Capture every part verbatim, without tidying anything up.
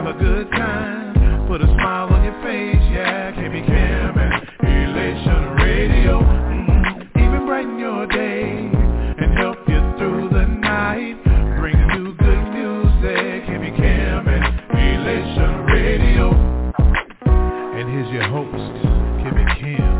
have a good time, put a smile on your face, yeah. K B Cam and Elation Radio, mm-hmm. Even brighten your day and help you through the night. Bring you good music, K B Cam and Elation Radio. And here's your host, K B Cam.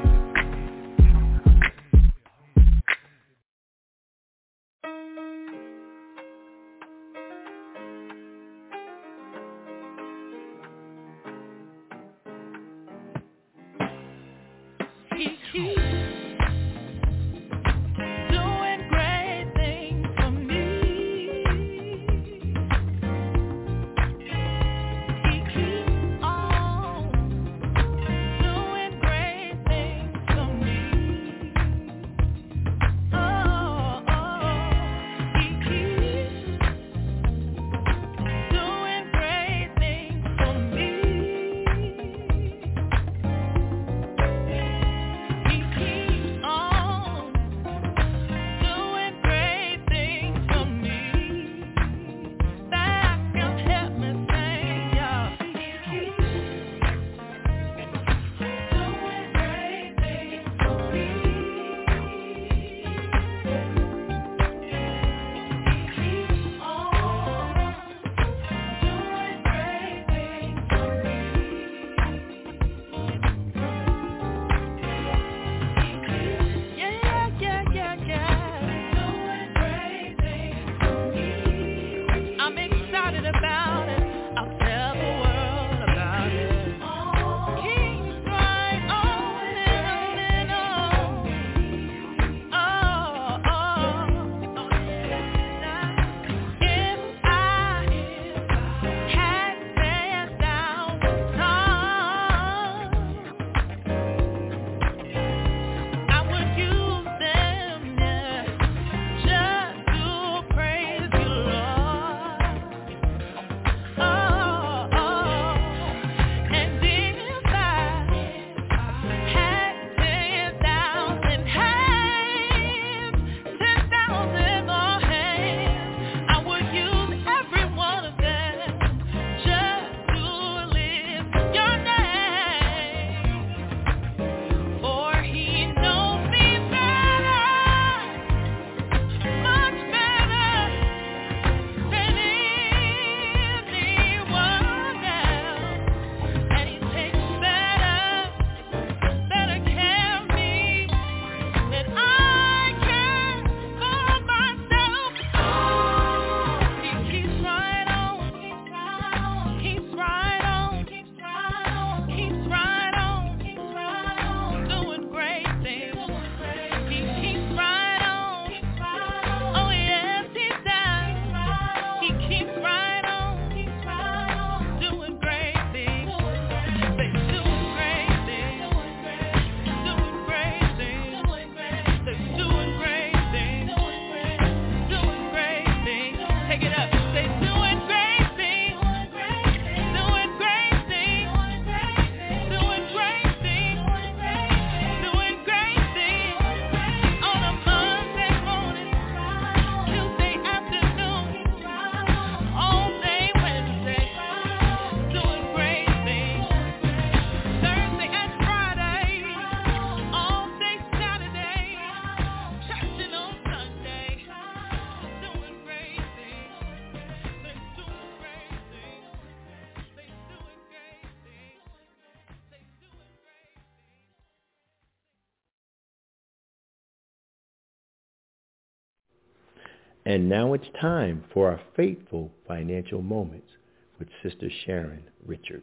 And now it's time for our Faithful Financial Moments with Sister Sharon Richard.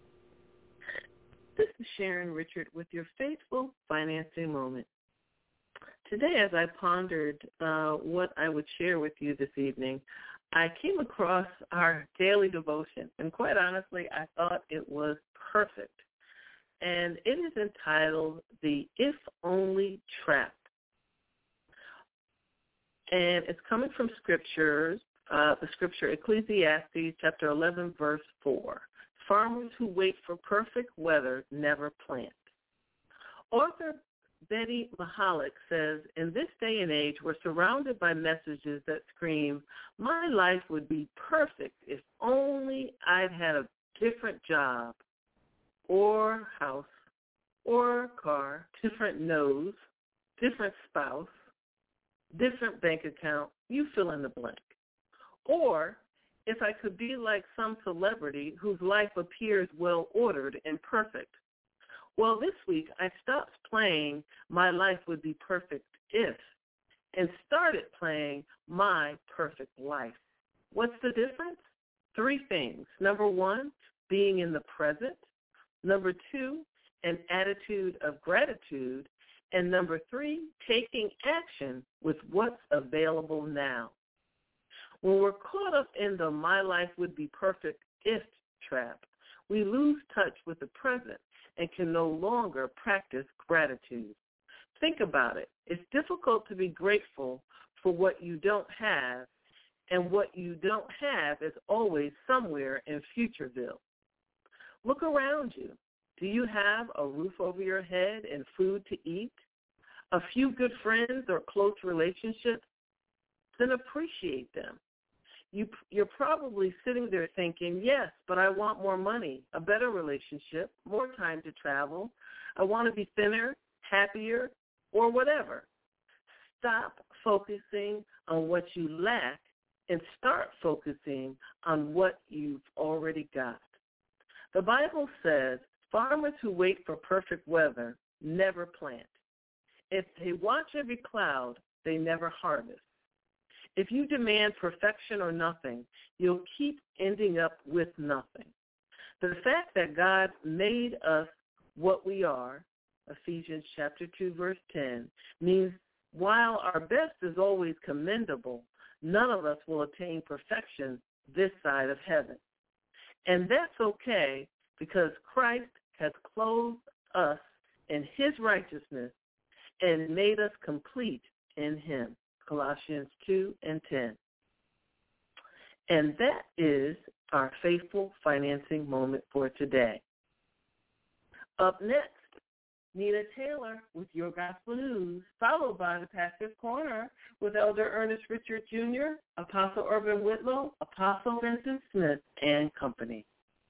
This is Sharon Richard with your Faithful Financing Moment. Today, as I pondered uh, what I would share with you this evening, I came across our daily devotion, and quite honestly, I thought it was perfect. And it is entitled, The If Only Trap. And it's coming from scriptures, uh, the scripture Ecclesiastes chapter eleven, verse four. Farmers who wait for perfect weather never plant. Author Betty Mahalik says, in this day and age, we're surrounded by messages that scream, my life would be perfect if only I'd had a different job or house or car, different nose, different spouse, different bank account, you fill in the blank. Or if I could be like some celebrity whose life appears well-ordered and perfect. Well, this week I stopped playing My Life Would Be Perfect If and started playing My Perfect Life. What's the difference? Three things. Number one, being in the present. Number two, an attitude of gratitude. And number three, taking action with what's available now. When we're caught up in the my life would be perfect if trap, we lose touch with the present and can no longer practice gratitude. Think about it. It's difficult to be grateful for what you don't have, and what you don't have is always somewhere in Futureville. Look around you. Do you have a roof over your head and food to eat? A few good friends or close relationships? Then appreciate them. You, you're probably sitting there thinking, yes, but I want more money, a better relationship, more time to travel. I want to be thinner, happier, or whatever. Stop focusing on what you lack and start focusing on what you've already got. The Bible says farmers who wait for perfect weather never plant. If they watch every cloud, they never harvest. If you demand perfection or nothing, you'll keep ending up with nothing. The fact that God made us what we are, Ephesians chapter two, verse ten, means while our best is always commendable, none of us will attain perfection this side of heaven. And that's okay because Christ has clothed us in his righteousness and made us complete in him. Colossians two and ten. And that is our faithful financing moment for today. Up next, Nina Taylor with Your Gospel News, followed by the Pastor's Corner with Elder Ernest Richard Junior, Apostle Urban Whitlow, Apostle Vincent Smith, and company.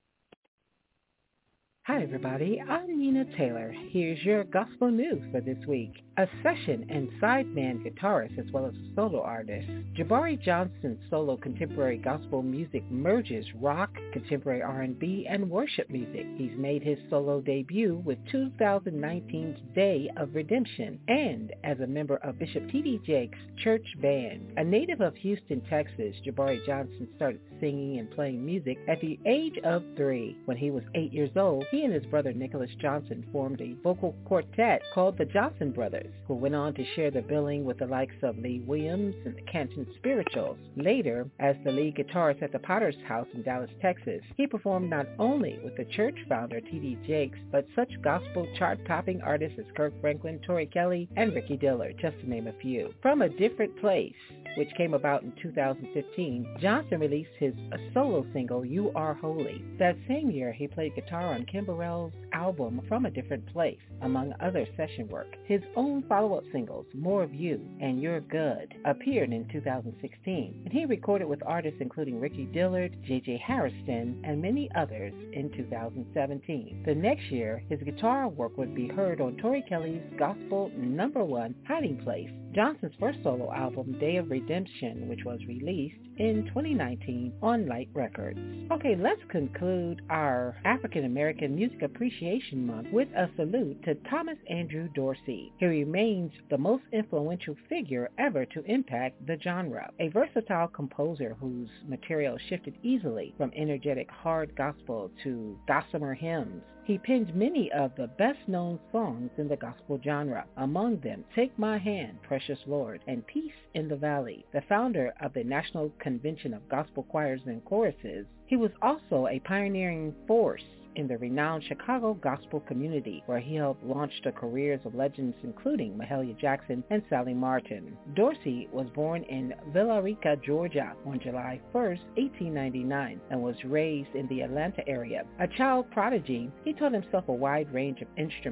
Hi, everybody. I'm Nina Taylor. Here's your gospel news for this week. A session and sideman guitarist as well as a solo artist, Jabari Johnson's solo contemporary gospel music merges rock, contemporary R and B, and worship music. He's made his solo debut with two thousand nineteen's Day of Redemption and as a member of Bishop T D Jakes' church band. A native of Houston, Texas, Jabari Johnson started singing and playing music at the age of three. When he was eight years old, he and his brother Nicholas Johnson formed a vocal quartet called the Johnson Brothers, who went on to share the billing with the likes of Lee Williams and the Canton Spirituals. Later, as the lead guitarist at the Potter's House in Dallas, Texas, he performed not only with the church founder T D Jakes, but such gospel chart-topping artists as Kirk Franklin, Tori Kelly, and Ricky Dillard, just to name a few. From a Different Place, which came about in two thousand fifteen, Johnson released his solo single, You Are Holy. That same year, he played guitar on Kim Burrell's album From a Different Place, among other session work. His own follow-up singles, More of You and You're Good, appeared in two thousand sixteen, and he recorded with artists including Ricky Dillard, J J Harrison, and many others in two thousand seventeen. The next year, his guitar work would be heard on Tori Kelly's gospel number one, Hiding Place, Johnson's first solo album, Day of Redemption, which was released in twenty nineteen on Light Records. Okay, let's conclude our African American Music Appreciation Month with a salute to Thomas Andrew Dorsey. He remains the most influential figure ever to impact the genre. A versatile composer whose material shifted easily from energetic hard gospel to gossamer hymns. He penned many of the best-known songs in the gospel genre, among them Take My Hand, Precious Lord, and Peace in the Valley. The founder of the National Convention of Gospel Choirs and Choruses, he was also a pioneering force in the renowned Chicago gospel community, where he helped launch the careers of legends including Mahalia Jackson and Sally Martin. Dorsey was born in Villa Rica, Georgia on July first, eighteen ninety-nine, and was raised in the Atlanta area. A child prodigy, he taught himself a wide range of instruments.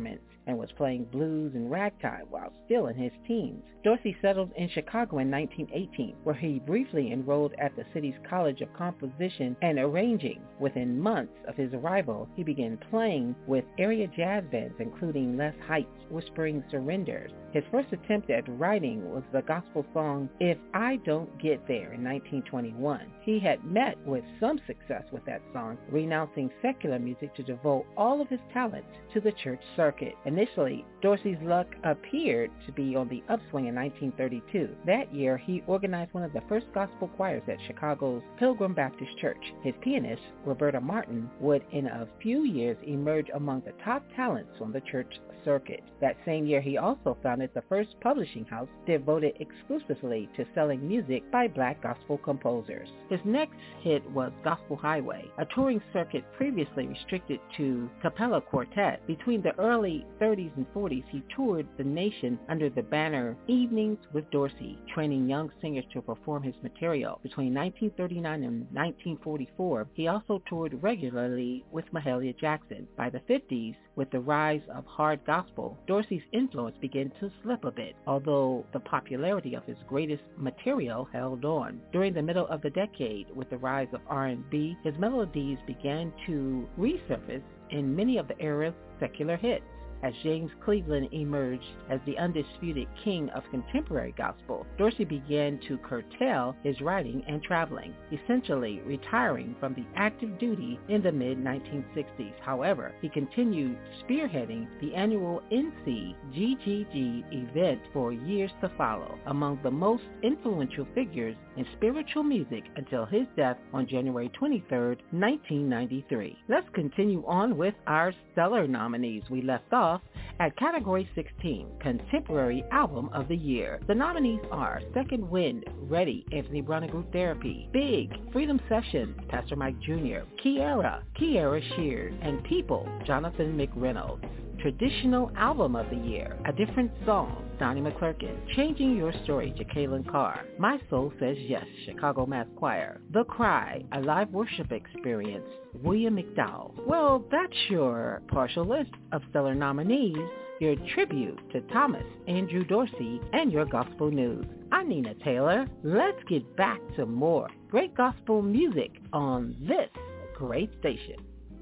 and was playing blues and ragtime while still in his teens. Dorsey settled in Chicago in nineteen eighteen, where he briefly enrolled at the city's College of Composition and Arranging. Within months of his arrival, he began playing with area jazz bands, including Les Heights' Whispering Surrenders. His first attempt at writing was the gospel song If I Don't Get There in nineteen twenty-one. He had met with some success with that song, renouncing secular music to devote all of his talents to the church circuit. Initially, Dorsey's luck appeared to be on the upswing in nineteen thirty-two. That year, he organized one of the first gospel choirs at Chicago's Pilgrim Baptist Church. His pianist, Roberta Martin, would in a few years emerge among the top talents on the church circuit. That same year, he also founded the first publishing house devoted exclusively to selling music by black gospel composers. His next hit was Gospel Highway, a touring circuit previously restricted to cappella quartet. Between the early thirties and forties, he toured the nation under the banner Evenings with Dorsey, training young singers to perform his material. Between nineteen thirty-nine and nineteen forty-four, he also toured regularly with Mahalia Jackson. By the fifties, with the rise of hard gospel, Dorsey's influence began to slip a bit, although the popularity of his greatest material held on. During the middle of the decade, with the rise of R and B, his melodies began to resurface in many of the era's secular hits. As James Cleveland emerged as the undisputed king of contemporary gospel, Dorsey began to curtail his writing and traveling, essentially retiring from the active duty in the mid nineteen sixties. However, he continued spearheading the annual N C G G G event for years to follow, among the most influential figures in spiritual music until his death on January twenty-third, nineteen ninety-three. Let's continue on with our stellar nominees. We left off at Category sixteen, Contemporary Album of the Year. The nominees are Second Wind, Ready, Anthony Brown and Group Therapy, Big, Freedom Sessions, Pastor Mike Junior, Kiara, Kiara Shears, and People, Jonathan McReynolds. Traditional Album of the Year, A Different Song, Donnie McClurkin, Changing Your Story, Jacqueline Carr, My Soul Says Yes, Chicago Mass Choir, The Cry, A Live Worship Experience, William McDowell. Well, that's your partial list of stellar nominees, your tribute to Thomas Andrew Dorsey, and your gospel news. I'm Nina Taylor. Let's get back to more great gospel music on this great station.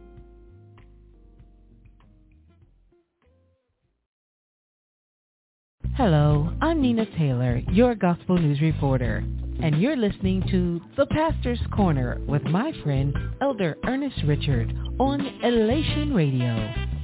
Hello, I'm Nina Taylor, your Gospel News reporter, and you're listening to The Pastor's Corner with my friend, Elder Ernest Richard, on Elation Radio.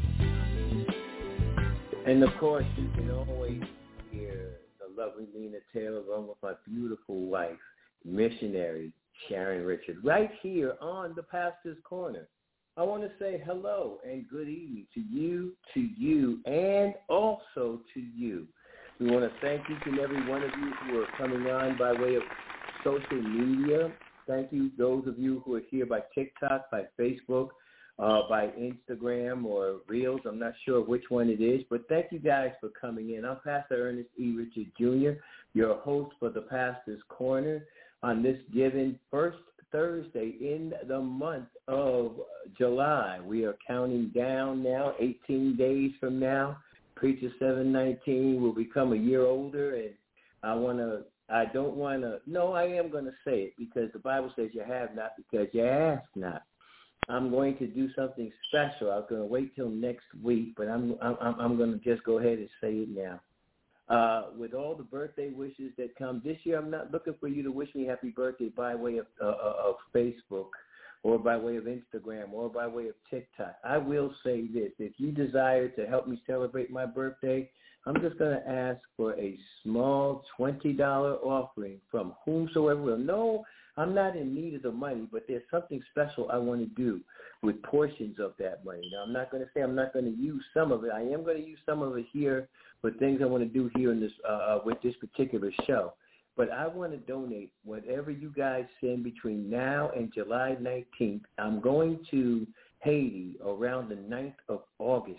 And of course, you can always hear the lovely Nina Taylor along with my beautiful wife, missionary Sharon Richard, right here on The Pastor's Corner. I want to say hello and good evening to you, to you, and also to you. We want to thank each and every one of you who are coming on by way of social media. Thank you, those of you who are here by TikTok, by Facebook, uh, by Instagram or Reels. I'm not sure which one it is, but thank you guys for coming in. I'm Pastor Ernest E. Richard Junior, your host for the Pastor's Corner on this given first Thursday in the month of July. We are counting down now, eighteen days from now. Preacher seven nineteen will become a year older, and I want to, I don't want to, no, I am going to say it because the Bible says you have not because you ask not. I'm going to do something special. I was going to wait till next week, but I'm I'm, I'm going to just go ahead and say it now. Uh, with all the birthday wishes that come this year, I'm not looking for you to wish me happy birthday by way of, uh, of Facebook or by way of Instagram, or by way of TikTok. I will say this. If you desire to help me celebrate my birthday, I'm just going to ask for a small twenty dollars offering from whomsoever will. No, I'm not in need of the money, but there's something special I want to do with portions of that money. Now, I'm not going to say I'm not going to use some of it. I am going to use some of it here for things I want to do here in this uh, with this particular show. But I want to donate whatever you guys send between now and July nineteenth. I'm going to Haiti around the ninth of August.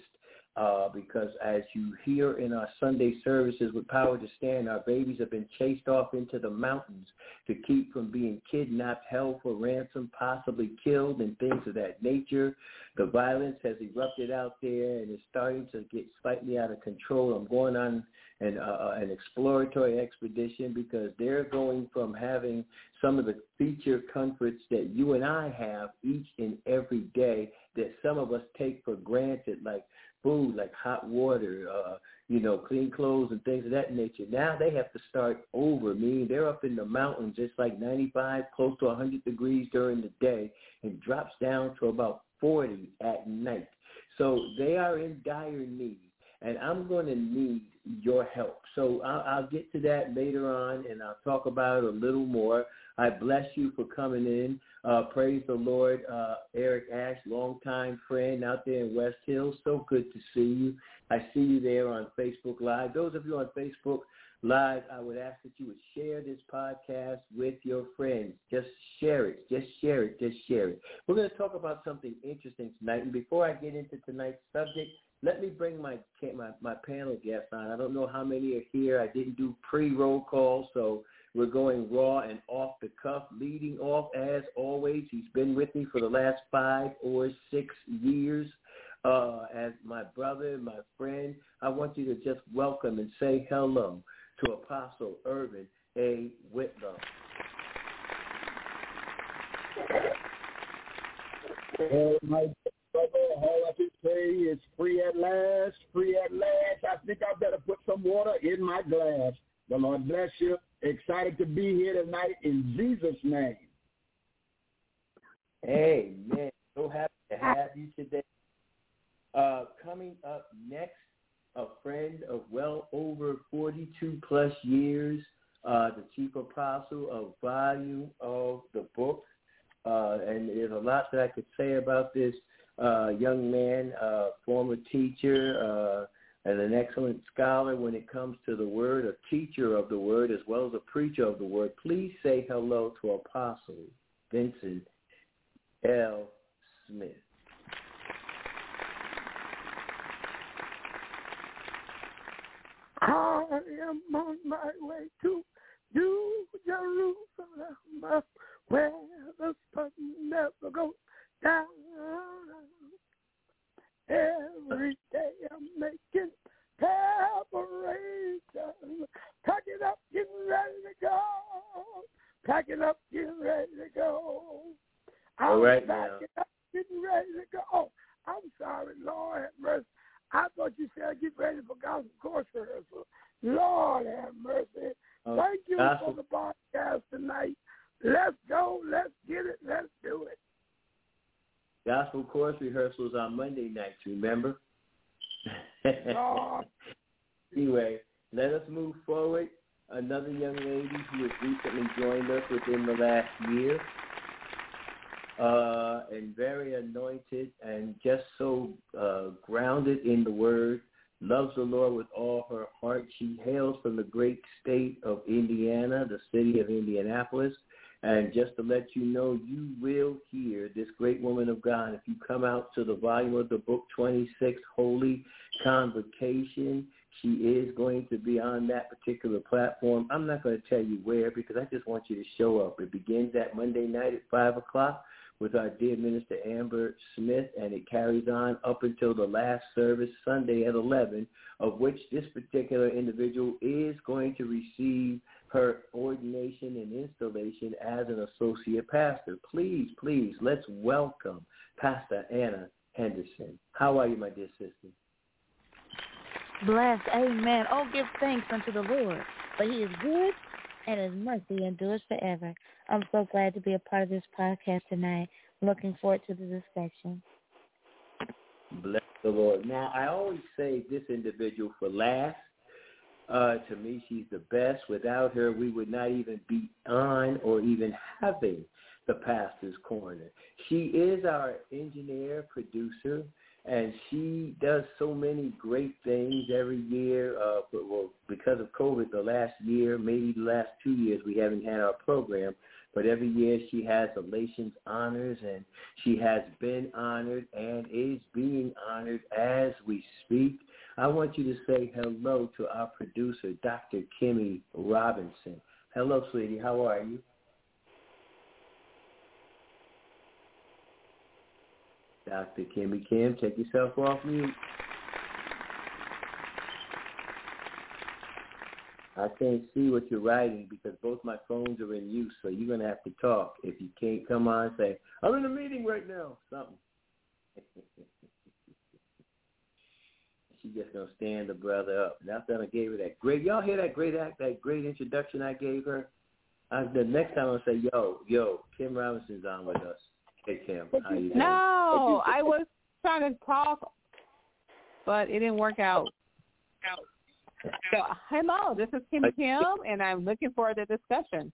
Uh, because as you hear in our Sunday services with Power to Stand, our babies have been chased off into the mountains to keep from being kidnapped, held for ransom, possibly killed, and things of that nature. The violence has erupted out there and is starting to get slightly out of control. I'm going on an, uh, an exploratory expedition because they're going from having some of the feature comforts that you and I have each and every day that some of us take for granted, like food, like hot water, uh, you know, clean clothes and things of that nature. Now they have to start over, meaning they're up in the mountains. It's like ninety-five, close to one hundred degrees during the day and drops down to about forty at night. So they are in dire need, and I'm going to need your help. So I'll, I'll get to that later on, and I'll talk about it a little more. I bless you for coming in. Uh, praise the Lord, uh, Eric Ash, longtime friend out there in West Hills. So good to see you. I see you there on Facebook Live. Those of you on Facebook Live, I would ask that you would share this podcast with your friends. Just share it. Just share it. Just share it. We're going to talk about something interesting tonight. And before I get into tonight's subject, let me bring my, my, my panel guests on. I don't know how many are here. I didn't do pre-roll call, so we're going raw and off the cuff. Leading off, as always, he's been with me for the last five or six years uh, as my brother, my friend. I want you to just welcome and say hello to Apostle Irvin A. Whitlow. Oh, my brother, all I can say is free at last, free at last. I think I better put some water in my glass. The Lord bless you. Excited to be here tonight in Jesus' name. Amen. So happy to have you today. Uh, coming up next, a friend of well over forty-two plus years, uh, the chief apostle of volume of the book. Uh, and there's a lot that I could say about this uh, young man, uh, former teacher, uh, and an excellent scholar when it comes to the word, a teacher of the word as well as a preacher of the word. Please say hello to Apostle Vincent L. Smith. I am on my way to New Jerusalem, where the sun never goes down. Every day I'm making preparation, packing up, getting ready to go, packing up, getting ready to go. I'm All right, packing now. up, getting ready to go. Oh, I'm sorry, Lord have mercy. I thought you said get ready for gospel course rehearsal. Lord have mercy. Oh, Thank you gospel. for the podcast tonight. Let's go. Let's get it. Let's do it. Gospel chorus rehearsals on Monday nights, remember? Lord. Anyway, let us move forward. Another young lady who has recently joined us within the last year, uh, and very anointed and just so uh, grounded in the word, loves the Lord with all her heart. She hails from the great state of Indiana, the city of Indianapolis. And just to let you know, you will hear this great woman of God if you come out to the volume of the book twenty-six, Holy Convocation. She is going to be on that particular platform. I'm not going to tell you where because I just want you to show up. It begins that Monday night at five o'clock with our dear Minister Amber Smith, and it carries on up until the last service Sunday at eleven, of which this particular individual is going to receive her ordination and installation as an associate pastor. Please, please, let's welcome Pastor Anna Henderson. How are you, my dear sister? Blessed, amen. Oh, give thanks unto the Lord, for he is good and his mercy endures forever. I'm so glad to be a part of this podcast tonight. Looking forward to the discussion. Bless the Lord. Now, I always say this individual for last. Uh, to me, she's the best. Without her, we would not even be on or even having the Pastor's Corner. She is our engineer, producer, and she does so many great things every year. Uh, but, well, because of COVID, the last year, maybe the last two years, we haven't had our program. But every year she has Elations Honors, and she has been honored and is being honored as we speak. I want you to say hello to our producer, Doctor Kimmy Robinson. Hello, sweetie. How are you? Doctor Kimmy Kim, take yourself off mute. I can't see what you're writing because both my phones are in use, so you're going to have to talk. If you can't come on and say, I'm in a meeting right now, something. She just going to stand the brother up. And after I gave her that great, y'all hear that great act, that great introduction I gave her? I, the next time I'll say, yo, yo, Kim Robinson's on with us. Hey, Kim, how you doing? No, I was trying to talk, but it didn't work out. So, hello, this is Kim Kim, and I'm looking forward to the discussion.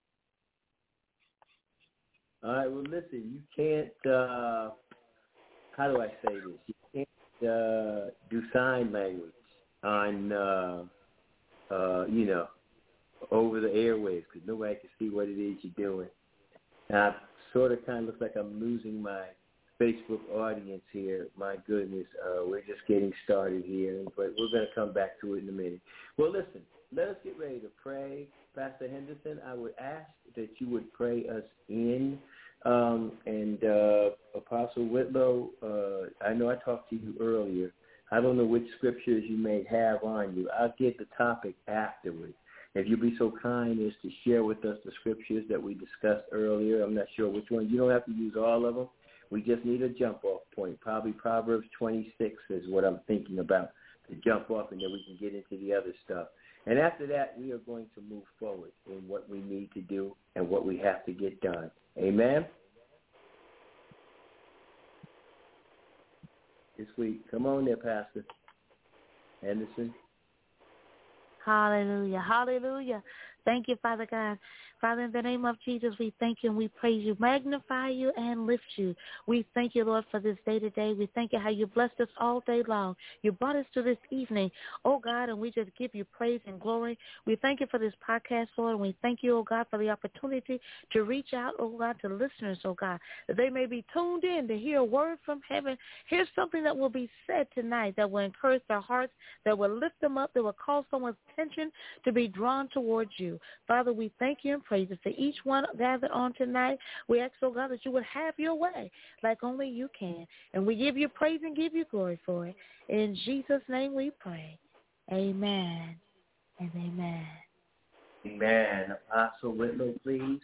All right, well, listen, you can't, uh, how do I say this? You can't uh, do sign language on, uh, uh, you know, over the airwaves because nobody can see what it is you're doing. Now, sort of kind of looks like I'm losing my Facebook audience here. My goodness, uh, we're just getting started here, but we're going to come back to it in a minute. Well, listen, let us get ready to pray. Pastor Henderson, I would ask that you would pray us in. Um, and uh, Apostle Whitlow, uh, I know I talked to you earlier. I don't know which scriptures you may have on you. I'll get the topic afterwards. If you'd be so kind as to share with us the scriptures that we discussed earlier. I'm not sure which one. You don't have to use all of them. We just need a jump-off point. Probably Proverbs twenty-six is what I'm thinking about, to jump off, and then we can get into the other stuff. And after that, we are going to move forward in what we need to do and what we have to get done. Amen? This week. Come on there, Pastor Henderson. Hallelujah. Hallelujah. Thank you, Father God. Father, in the name of Jesus, we thank you and we praise you, magnify you and lift you. We thank you, Lord, for this day today. We thank you how you blessed us all day long. You brought us to this evening, oh God, and we just give you praise and glory. We thank you for this podcast, Lord, and we thank you, oh God, for the opportunity to reach out, oh God, to listeners, oh God, that they may be tuned in to hear a word from heaven. Here's something that will be said tonight that will encourage their hearts, that will lift them up, that will cause someone's attention to be drawn towards you. Father, we thank you and praise you for each one gathered on tonight. We ask, oh God, that you would have your way like only you can. And we give you praise and give you glory for it. In Jesus' name we pray. Amen and amen. Amen. Apostle Whitlow, please.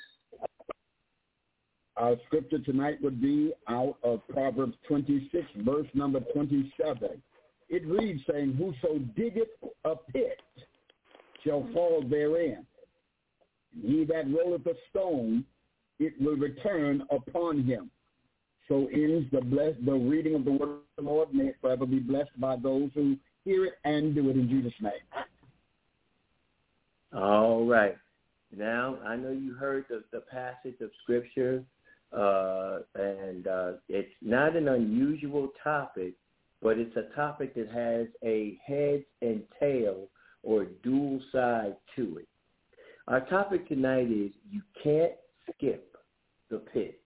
Our scripture tonight would be out of Proverbs twenty-six, verse number twenty-seven. It reads, saying, whoso diggeth a pit shall fall therein. He that rolleth a stone, it will return upon him. So ends the bless, the reading of the word of the Lord. May it forever be blessed by those who hear it and do it in Jesus' name. All right. Now, I know you heard the, the passage of Scripture, uh, and uh, it's not an unusual topic, but it's a topic that has a heads and tail or dual side to it. Our topic tonight is you can't skip the pit.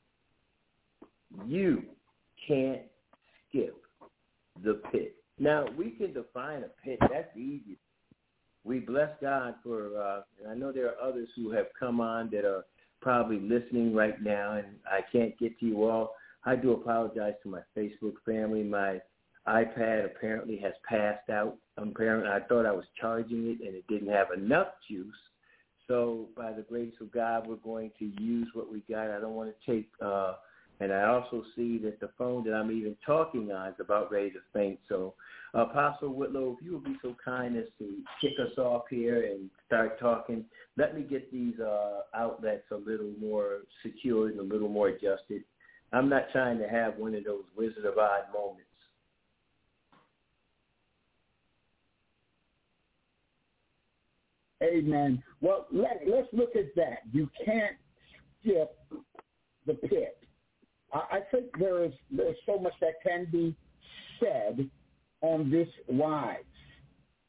You can't skip the pit. Now, we can define a pit. That's easy. We bless God for, uh, and I know there are others who have come on that are probably listening right now, and I can't get to you all. I do apologize to my Facebook family. My iPad apparently has passed out. Apparently, I thought I was charging it, and it didn't have enough juice. So by the grace of God, we're going to use what we got. I don't want to take, uh, and I also see that the phone that I'm even talking on is about ready to faint. So Apostle Whitlow, if you would be so kind as to kick us off here and start talking, let me get these uh, outlets a little more secured and a little more adjusted. I'm not trying to have one of those Wizard of Oz moments. Amen. Well, let, let's look at that. You can't skip the pit. I, I think there is there's so much that can be said on this wise.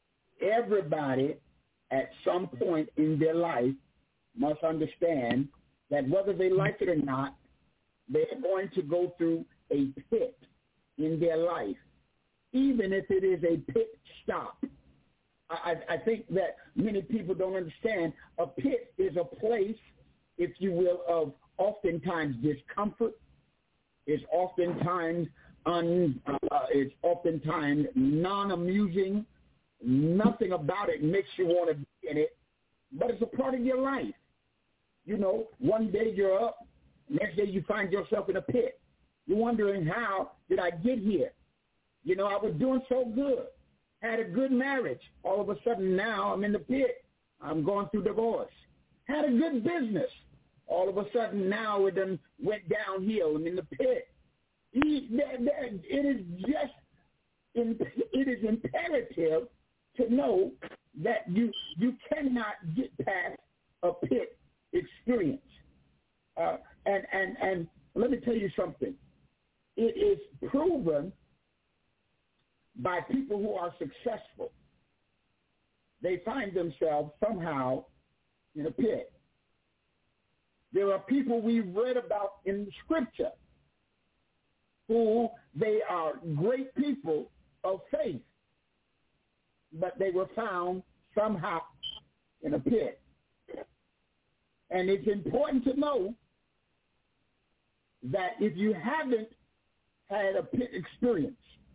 Everybody at some point in their life must understand that whether they like it or not, they're going to go through a pit in their life, even if it is a pit stop. I, I think that many people don't understand a pit is a place, if you will, of oftentimes discomfort. It's oftentimes un, uh, it's oftentimes non-amusing. Nothing about it makes you want to be in it, but it's a part of your life. You know, one day you're up, next day you find yourself in a pit. You're wondering, how did I get here? You know, I was doing so good, had a good marriage. All of a sudden now I'm in the pit. I'm going through divorce. Had a good business. All of a sudden now it done went downhill. I'm in the pit. It is just, it is imperative to know that you you cannot get past a pit experience. Uh, and, and, and let me tell you something. It is proven by people who are successful. They find themselves somehow in a pit. There are people we've read about in the scripture who they are great people of faith, but they were found somehow in a pit. And it's important to know that if you haven't had a pit experience,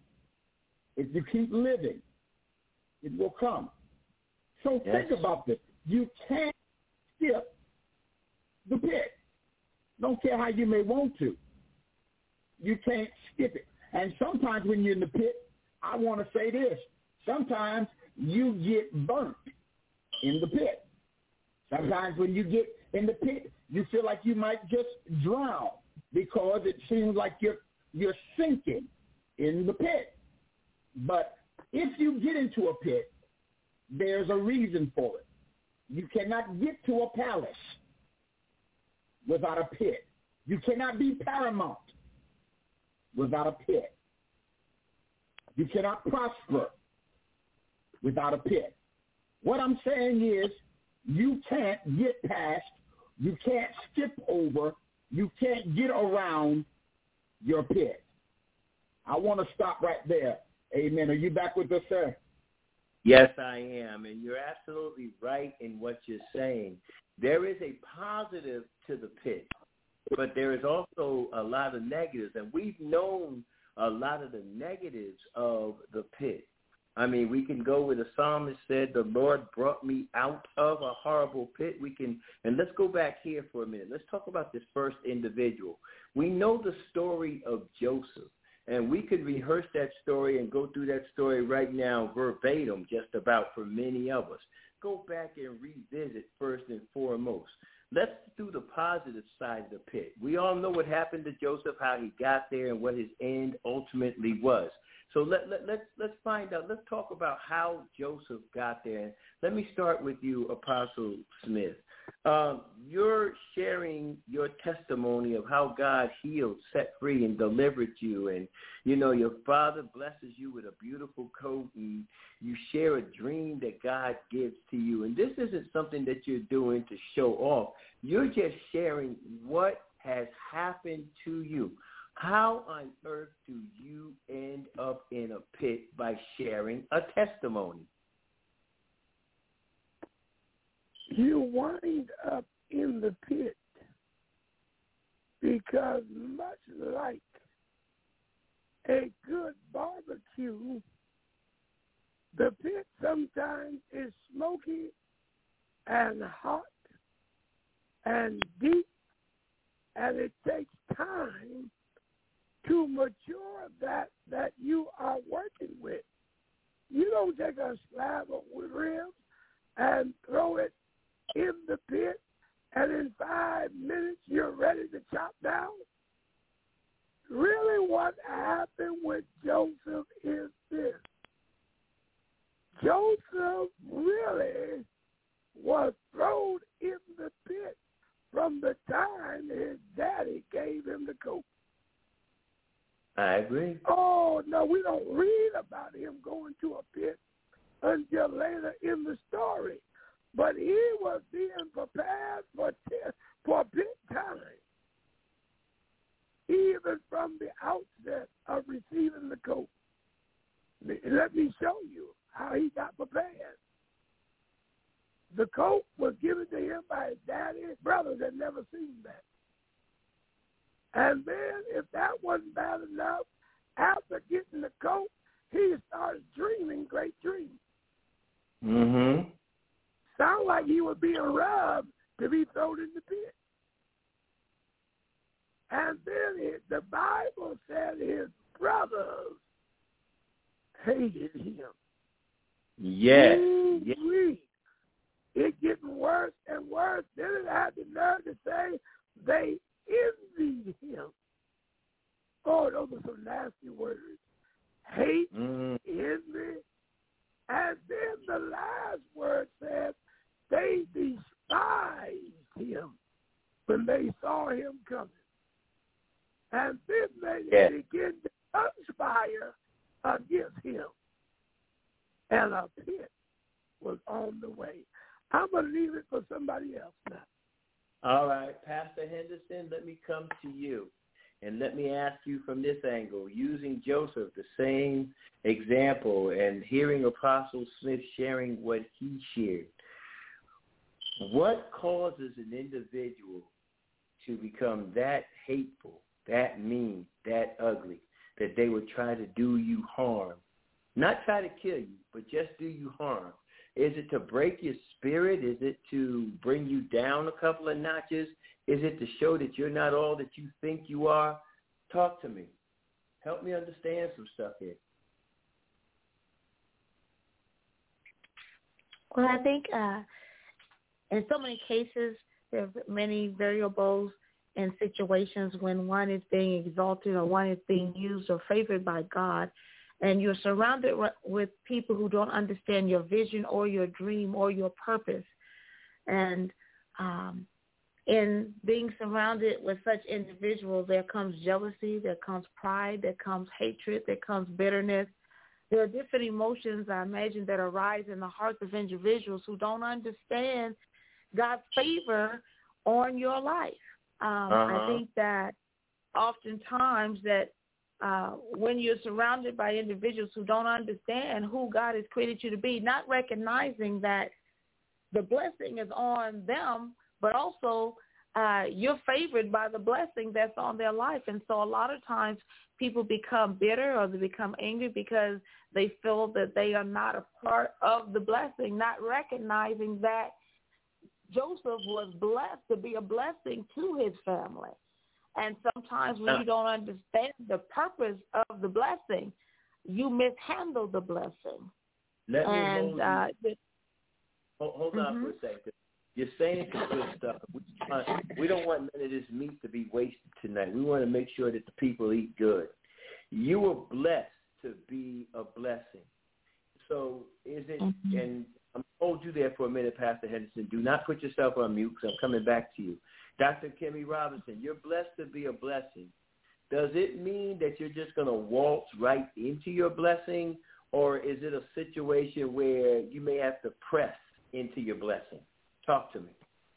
if you keep living, it will come. So yes. Think about this. You can't skip the pit. Don't care how you may want to. You can't skip it. And sometimes when you're in the pit, I want to say this. Sometimes you get burnt in the pit. Sometimes when you get in the pit, you feel like you might just drown because it seems like you're you're sinking in the pit. But if you get into a pit, there's a reason for it. You cannot get to a palace without a pit. You cannot be paramount without a pit. You cannot prosper without a pit. What I'm saying is you can't get past, you can't skip over, you can't get around your pit. I want to stop right there. Amen. Are you back with us, sir? Yes, I am. And you're absolutely right in what you're saying. There is a positive to the pit, but there is also a lot of negatives. And we've known a lot of the negatives of the pit. I mean, we can go where the psalmist said, the Lord brought me out of a horrible pit. We can, and let's go back here for a minute. Let's talk about this first individual. We know the story of Joseph, and we could rehearse that story and go through that story right now verbatim, just about for many of us. Go back and revisit first and foremost. Let's do the positive side of the pit. We all know what happened to Joseph, how he got there, and what his end ultimately was. So let, let, let's let's find out. Let's talk about how Joseph got there. And let me start with you, Apostle Smith. Um, you're sharing your testimony of how God healed, set free, and delivered you. And, you know, your father blesses you with a beautiful coat, and you share a dream that God gives to you. And this isn't something that you're doing to show off. You're just sharing what has happened to you. How on earth do you end up in a pit by sharing a testimony? You wind up in the pit because much like a good barbecue, the pit sometimes is smoky and hot and deep, and it takes time to mature that that you are working with. You don't take a slab of ribs and throw it in the pit, and in five minutes you're ready to chop down. Really what happened with Joseph is this. Joseph really was thrown in the pit from the time his daddy gave him the coat. I agree. Oh, no, we don't read about him going to a pit until later in the story. But he was being prepared for, t- for pit him by his daddy, his brothers had never seen that. And then if that wasn't bad enough, after getting the coat, he started dreaming great dreams. Mm-hmm. Sound like he was being robbed to be thrown in the pit. And then it, the Bible said his brothers hated him. Yes. yes. It getting worse and worse. Then it had the nerve to say they envied him. Oh, those are some nasty words. Hate, mm. envy. And then the last word says they despised him when they saw him coming. And then they yeah. began to conspire against him. And a pit was on the way. I'm going to leave it for somebody else now. All right, Pastor Henderson, let me come to you. And let me ask you from this angle, using Joseph, the same example, and hearing Apostle Smith sharing what he shared. What causes an individual to become that hateful, that mean, that ugly, that they would try to do you harm? Not try to kill you, but just do you harm. Is it to break your spirit? Is it to bring you down a couple of notches? Is it to show that you're not all that you think you are? Talk to me. Help me understand some stuff here. Well, I think uh, in so many cases, there are many variables and situations when one is being exalted or one is being used or favored by God, and you're surrounded with people who don't understand your vision or your dream or your purpose. And um, in being surrounded with such individuals, there comes jealousy, there comes pride, there comes hatred, there comes bitterness. There are different emotions, I imagine, that arise in the hearts of individuals who don't understand God's favor on your life. Um, uh-huh. I think that oftentimes that uh, when you're surrounded by individuals who don't understand who God has created you to be, not recognizing that the blessing is on them, but also uh, you're favored by the blessing that's on their life. And so a lot of times people become bitter or they become angry because they feel that they are not a part of the blessing, not recognizing that Joseph was blessed to be a blessing to his family. And sometimes when you don't understand the purpose of the blessing, you mishandle the blessing. Let me and, hold, uh, you. hold, hold on mm-hmm. for a second. You're saying some good stuff. We, uh, we don't want none of this meat to be wasted tonight. We want to make sure that the people eat good. You were blessed to be a blessing. So is it, mm-hmm. and I'm going to hold you there for a minute, Pastor Henderson. Do not put yourself on mute because I'm coming back to you. Doctor Kimmy Robinson, you're blessed to be a blessing. Does it mean that you're just going to waltz right into your blessing, or is it a situation where you may have to press into your blessing? Talk to me.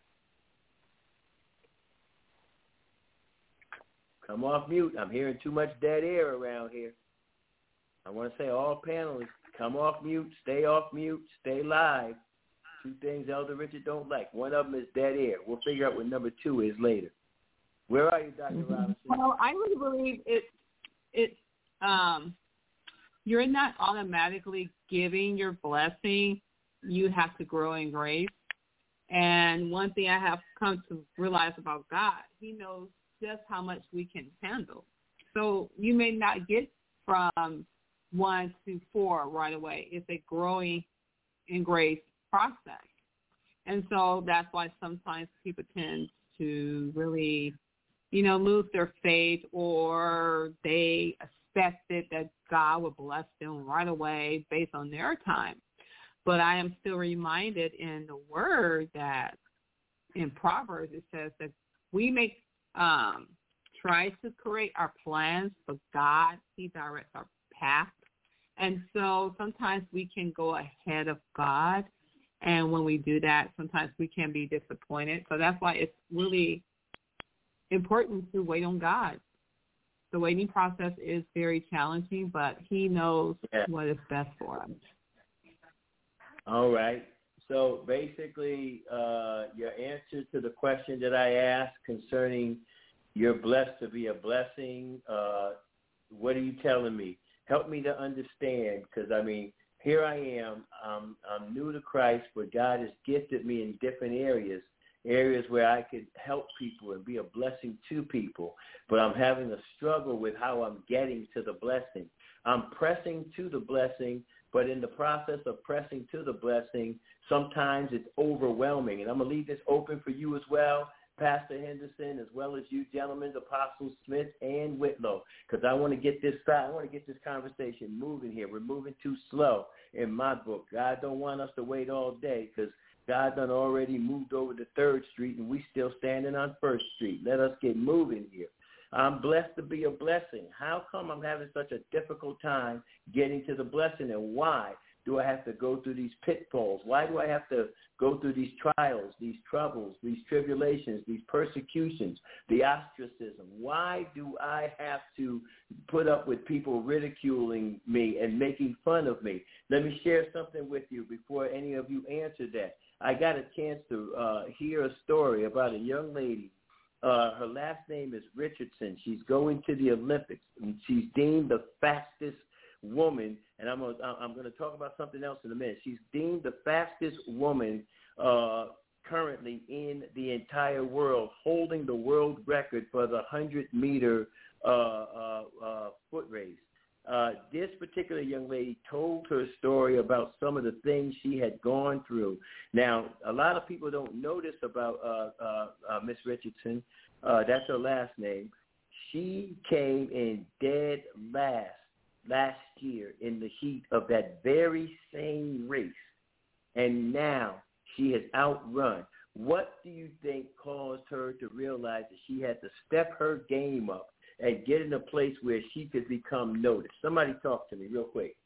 Come off mute. I'm hearing too much dead air around here. I want to say all panelists, come off mute, stay off mute, stay live. Two things Elder Richard don't like. One of them is dead air. We'll figure out what number two is later. Where are you, Doctor Mm-hmm. Robinson? Well, I really believe it. It um, you're not automatically giving your blessing. You have to grow in grace. And one thing I have come to realize about God, he knows just how much we can handle. So you may not get from one to four right away. It's a growing in grace process. And so that's why sometimes people tend to really, you know, lose their faith, or they expected that God would bless them right away based on their time. But I am still reminded in the word that in Proverbs it says that we make um, try to create our plans, but God, he directs our path. And so sometimes we can go ahead of God. And when we do that, sometimes we can be disappointed. So that's why it's really important to wait on God. The waiting process is very challenging, but he knows yeah. what is best for us. All right. So basically, uh, your answer to the question that I asked concerning you're blessed to be a blessing, uh, what are you telling me? Help me to understand, because, I mean, here I am. I'm, I'm new to Christ, but God has gifted me in different areas, areas where I could help people and be a blessing to people. But I'm having a struggle with how I'm getting to the blessing. I'm pressing to the blessing, but in the process of pressing to the blessing, sometimes it's overwhelming. And I'm going to leave this open for you as well, Pastor Henderson, as well as you gentlemen, Apostle Smith and Whitlow, because I want to get this I want to get this conversation moving here. We're moving too slow in my book. God don't want us to wait all day, because God done already moved over to third Street and we still standing on First Street. Let us get moving here. I'm blessed to be a blessing. How come I'm having such a difficult time getting to the blessing, and why do I have to go through these pitfalls? Why do I have to go through these trials, these troubles, these tribulations, these persecutions, the ostracism? Why do I have to put up with people ridiculing me and making fun of me? Let me share something with you before any of you answer that. I got a chance to uh, hear a story about a young lady. Uh, her last name is Richardson. She's going to the Olympics, and she's deemed the fastest woman, and I'm gonna, I'm going to talk about something else in a minute. She's deemed the fastest woman uh, currently in the entire world, holding the world record for the one hundred meter uh, uh, uh, foot race. Uh, this particular young lady told her story about some of the things she had gone through. Now, a lot of people don't know this about uh, uh, uh, Miss Richardson. Uh, that's her last name. She came in dead last last year in the heat of that very same race, and now she has outrun. What do you think caused her to realize that she had to step her game up and get in a place where she could become noticed? Somebody talk to me real quick.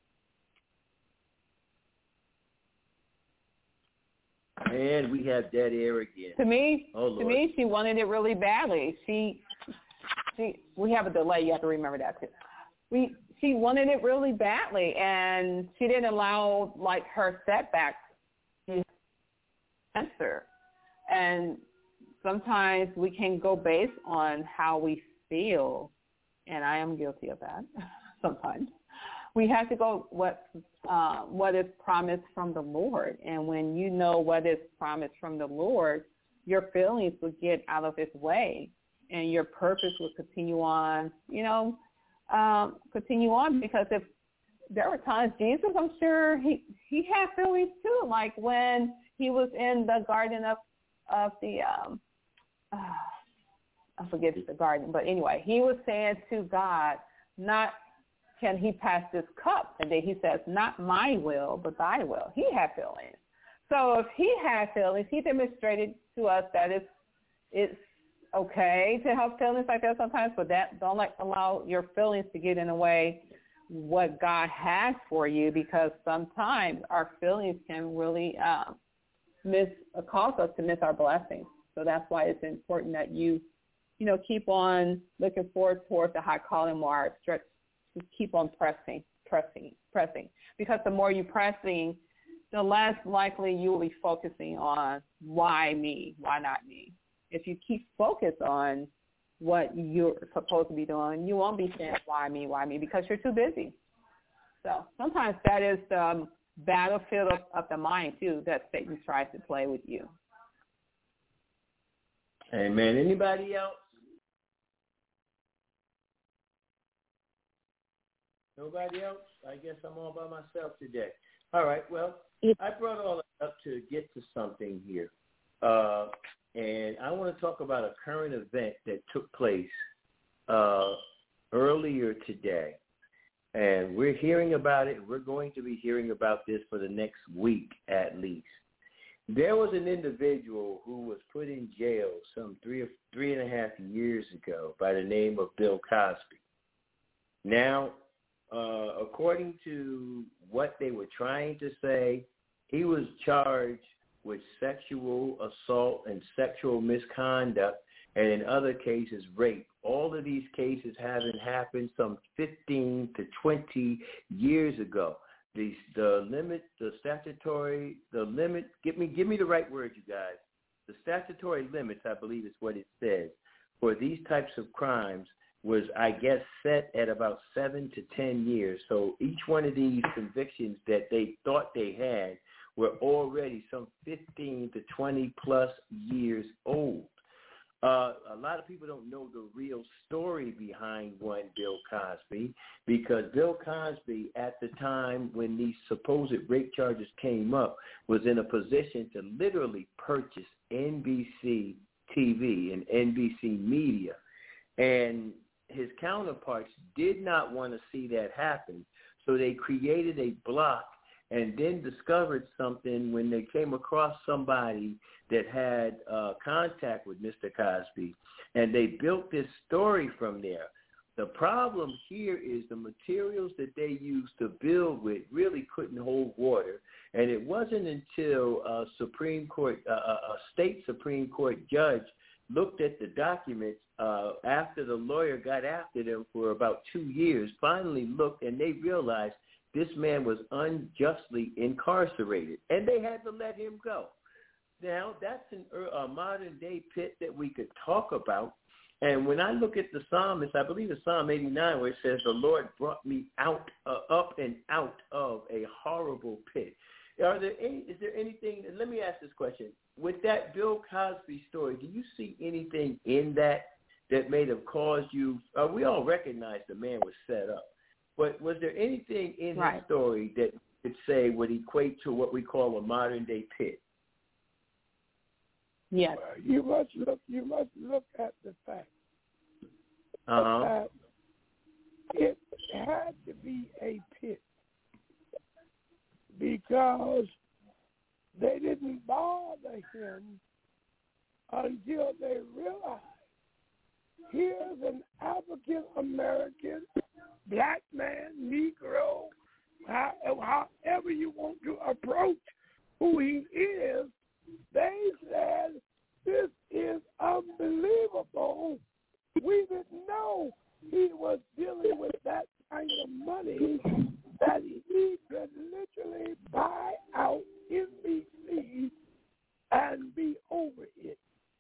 And we have dead air again. To me, oh, to me, she wanted it really badly. She, she, we have a delay. You have to remember that too. We, she wanted it really badly, and she didn't allow like her setbacks to answer. And sometimes we can go based on how we feel, and I am guilty of that sometimes. We have to go what uh, what is promised from the Lord, and when you know what is promised from the Lord, your feelings will get out of its way, and your purpose will continue on, you know, um, continue on, because if there were times, Jesus, I'm sure he, he had feelings too, like when he was in the garden of, of the, um, uh, I forget the garden, but anyway, he was saying to God, not can he pass this cup? And then he says, not my will, but thy will. He had feelings. So if he had feelings, he demonstrated to us that it's, it's okay to have feelings like that sometimes, but that don't like allow your feelings to get in the way what God has for you, because sometimes our feelings can really uh, miss, uh, cause us to miss our blessings. So that's why it's important that you, you know, keep on looking forward towards the high calling more, stretch, to keep on pressing, pressing, pressing. Because the more you're pressing, the less likely you will be focusing on why me, why not me. If you keep focused on what you're supposed to be doing, you won't be saying why me, why me, because you're too busy. So sometimes that is the battlefield of, of the mind, too, that Satan tries to play with you. Amen. Anybody else? Nobody else? I guess I'm all by myself today. All right, well, I brought all that up to get to something here. Uh, and I want to talk about a current event that took place uh, earlier today. And we're hearing about it. We're going to be hearing about this for the next week at least. There was an individual who was put in jail some three or three and a half years ago by the name of Bill Cosby. Now, uh, according to what they were trying to say, he was charged with sexual assault and sexual misconduct, and in other cases, rape. All of these cases having happened some fifteen to twenty years ago. the the limit, the statutory, the limit. Give me give me the right word, you guys. The statutory limits, I believe, is what it says for these types of crimes. Was, I guess, set at about seven to ten years. So each one of these convictions that they thought they had were already some fifteen to twenty plus years old. Uh, a lot of people don't know the real story behind one Bill Cosby, because Bill Cosby, at the time when these supposed rape charges came up, was in a position to literally purchase N B C T V and N B C Media. And his counterparts did not want to see that happen, so they created a block and then discovered something when they came across somebody that had uh, contact with Mister Cosby, and they built this story from there. The problem here is the materials that they used to build with really couldn't hold water, and it wasn't until a Supreme Court, uh, a state Supreme Court judge looked at the documents uh, after the lawyer got after them for about two years, finally looked, and they realized this man was unjustly incarcerated, and they had to let him go. Now, that's an, a modern-day pit that we could talk about. And when I look at the psalmist, I believe it's Psalm eighty-nine, where it says, the Lord brought me out, uh, up and out of a horrible pit. Are there any, is there anything, let me ask this question. With that Bill Cosby story, do you see anything in that that may have caused you, uh, we all recognize the man was set up, but was there anything in right. his story that could say would equate to what we call a modern-day pit? Yes. Well, you must look. You must look at the fact uh-huh. that it had to be a pit because they didn't bother him until they realized here's an African American, black man, Negro, however you want to approach who he is. They said, this is unbelievable. We didn't know he was dealing with that kind of money that he could literally buy out N B C and be over it.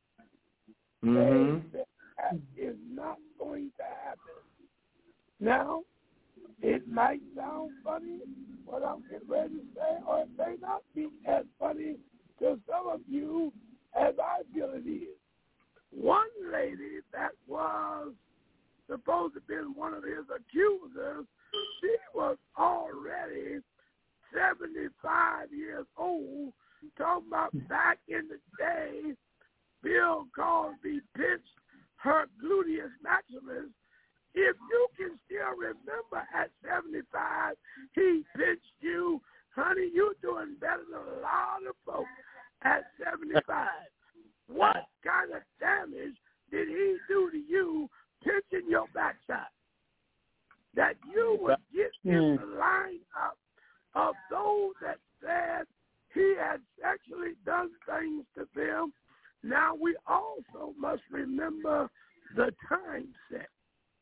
Mm-hmm. They said that is not going to happen. Now, it might sound funny what I'm getting ready to say, or it may not be as funny to some of you as I feel it is. One lady that was supposed to be one of his accusers, she was already seventy-five years old, talking about back in the day, Bill Cosby pinched her gluteus maximus. If you can still remember at seventy-five, he pinched you, honey, you're doing better than a lot of folks at seventy-five. What kind of damage did he do to you pinching your backside? That you would get in the lineup of those that said he had sexually done things to them. Now we also must remember the time set.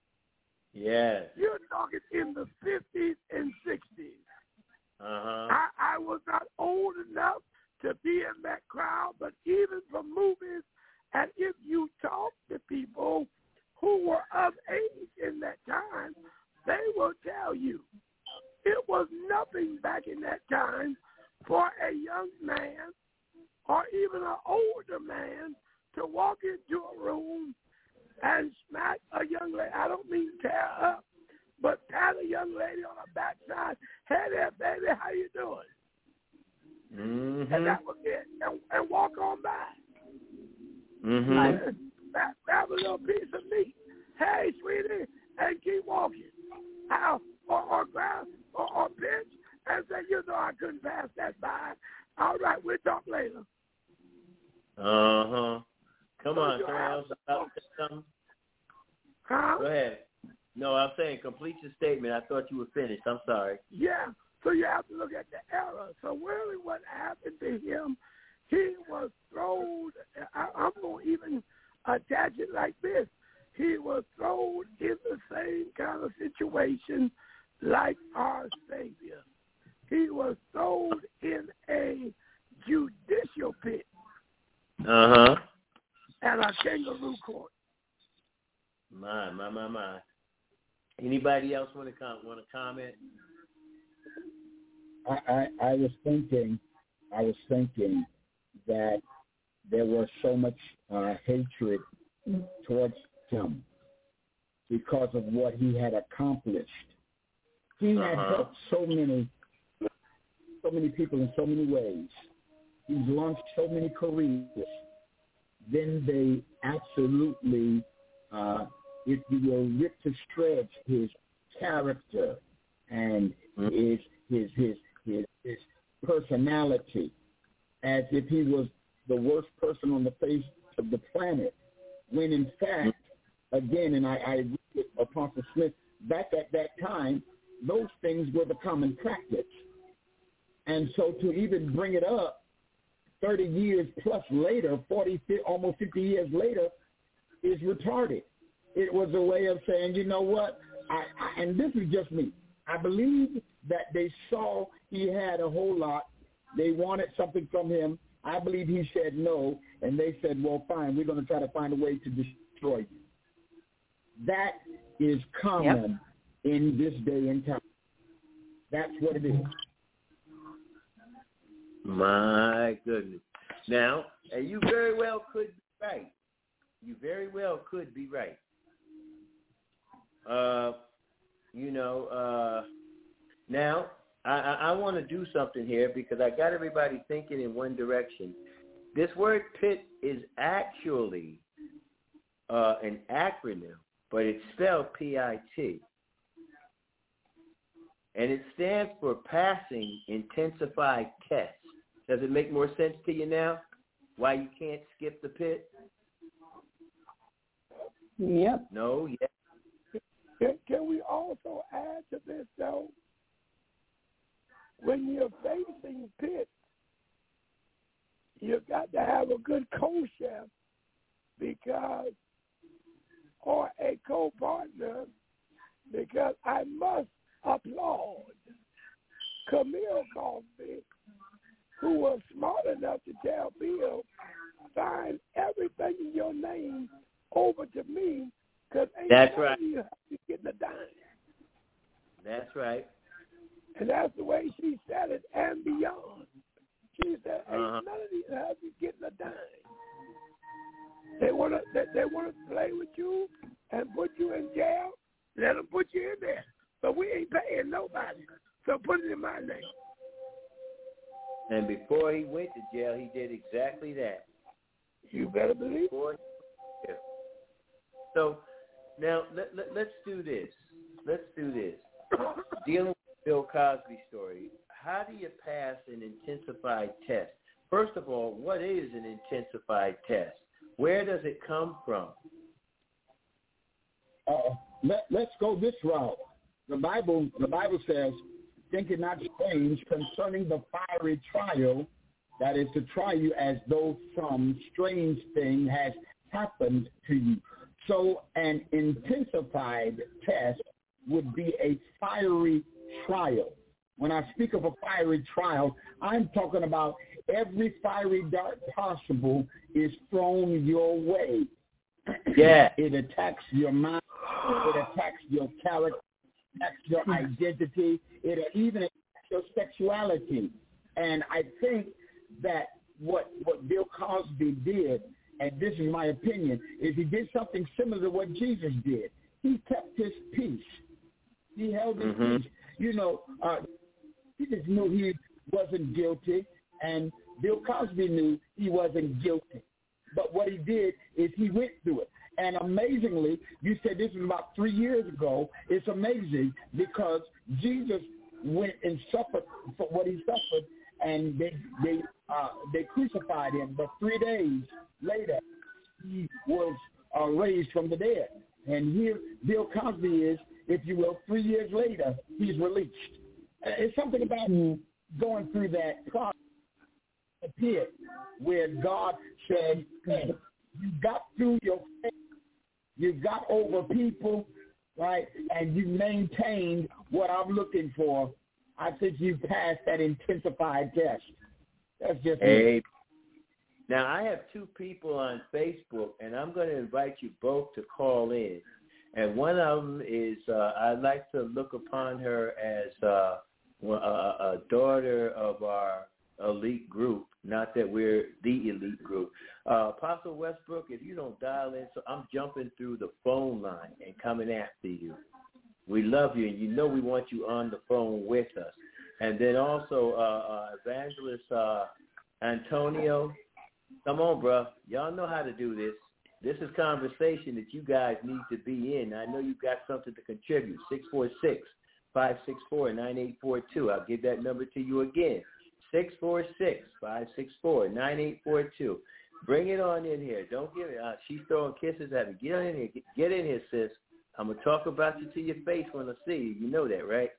Yes. You're talking in the fifties and sixties. Uh-huh. I, I was not old enough to be in that crowd, but even from movies, and if you talk to people who were of age in that time, they will tell you it was nothing back in that time for a young man or even an older man to walk into a room and smack a young lady. I don't mean tear up, but pat a young lady on her backside. Hey there, baby, how you doing? Mm-hmm. And that was it, and, and walk on by. Mm-hmm. Grab, grab a little piece of meat. Hey, sweetie, and keep walking. How, or, or grab, or, or pinch, and say, you know I couldn't pass that by. All right, we'll talk later. Uh-huh. Come so on, someone else about to say something? Huh? Go ahead. No, I'm saying complete your statement. I thought you were finished. I'm sorry. Yeah. So you have to look at the era. So really what happened to him, he was thrown, I, I'm going to even attach it like this. He was thrown in the same kind of situation like our Savior. He and a kangaroo court. My, my, my, my. Anybody else want to com- want to comment? I, I, I was thinking, I was thinking that there was so much uh, hatred towards him because of what he had accomplished. He had Uh-huh. helped so many, so many people in so many ways. He's launched so many careers. Then they absolutely, uh, if you will, rip to shreds his character and Mm-hmm. his his his his his personality, as if he was the worst person on the face of the planet. When in fact, again, and I, I agree with Apostle Smith, back at that time, those things were the common practice. And so to even bring it up thirty years plus later, forty, almost fifty years later, is retarded. It was a way of saying, you know what, I, I, and this is just me. I believe that they saw he had a whole lot. They wanted something from him. I believe he said no, and they said, well, fine, we're going to try to find a way to destroy you. That is common yep. in this day and time. That's what it is. My goodness. Now, and you very well could be right. You very well could be right. Uh, you know, uh, now I, I, I want to do something here because I got everybody thinking in one direction. This word pit is actually uh, an acronym, but it's spelled P I T. And it stands for Passing Intensified Test. Does it make more sense to you now why you can't skip the pit? Yep. No, yes. Can, can we also add to this, though? When you're facing pit, you've got to have a good co-chef because, or a co-partner, because I must applaud Camille Cosby, who was smart enough to tell Bill, sign everything in your name over to me, because ain't that's none right. of you have to get a dime. That's right. And that's the way she said it and beyond. She said, ain't uh-huh. none of these have you getting a dime. They want to they, they want to play with you and put you in jail. Let them put you in there. But we ain't paying nobody. So put it in my name. And before he went to jail, he did exactly that. You better believe it. So now let, let, let's do this. Let's do this. Dealing with the Bill Cosby story, how do you pass an intensified test? First of all, what is an intensified test? Where does it come from? Uh, let, let's go this route. The Bible, the Bible says, think it not strange concerning the fiery trial that is to try you as though some strange thing has happened to you. So an intensified test would be a fiery trial. When I speak of a fiery trial, I'm talking about every fiery dart possible is thrown your way. Yeah. It attacks your mind. It attacks your character. Attacks your identity. It even attacks your sexuality. And I think that what what Bill Cosby did, and this is my opinion, is he did something similar to what Jesus did. He kept his peace. He held his mm-hmm. peace. You know, uh, Jesus knew he wasn't guilty, and Bill Cosby knew he wasn't guilty. But what he did is he went through it. And amazingly, you said this was about three years ago. It's amazing because Jesus went and suffered for what he suffered, and they they uh, they crucified him. But three days later, he was uh, raised from the dead. And here, Bill Cosby is, if you will, three years later, he's released. Uh, it's something about going through that process, the pit, where God said, hey, you got through your faith, you got over people, right, and you maintained what I'm looking for. I think you passed that intensified test. That's just hey. Now, I have two people on Facebook, and I'm going to invite you both to call in. And one of them is uh, I'd like to look upon her as uh, a, a daughter of our elite group, not that we're the elite group. Uh, Apostle Westbrook, if you don't dial in, so I'm jumping through the phone line and coming after you. We love you, and you know we want you on the phone with us. And then also uh, uh, Evangelist uh, Antonio, come on, bro. Y'all know how to do this. This is conversation that you guys need to be in. I know you've got something to contribute. six four six, five six four, nine eight four two. I'll give that number to you again. six four six, five six four, nine eight four two. Bring it on in here. Don't give it. Uh, she's throwing kisses at me. Get on in here. Get, get in here, sis. I'm going to talk about you to your face when I see you. You know that, right?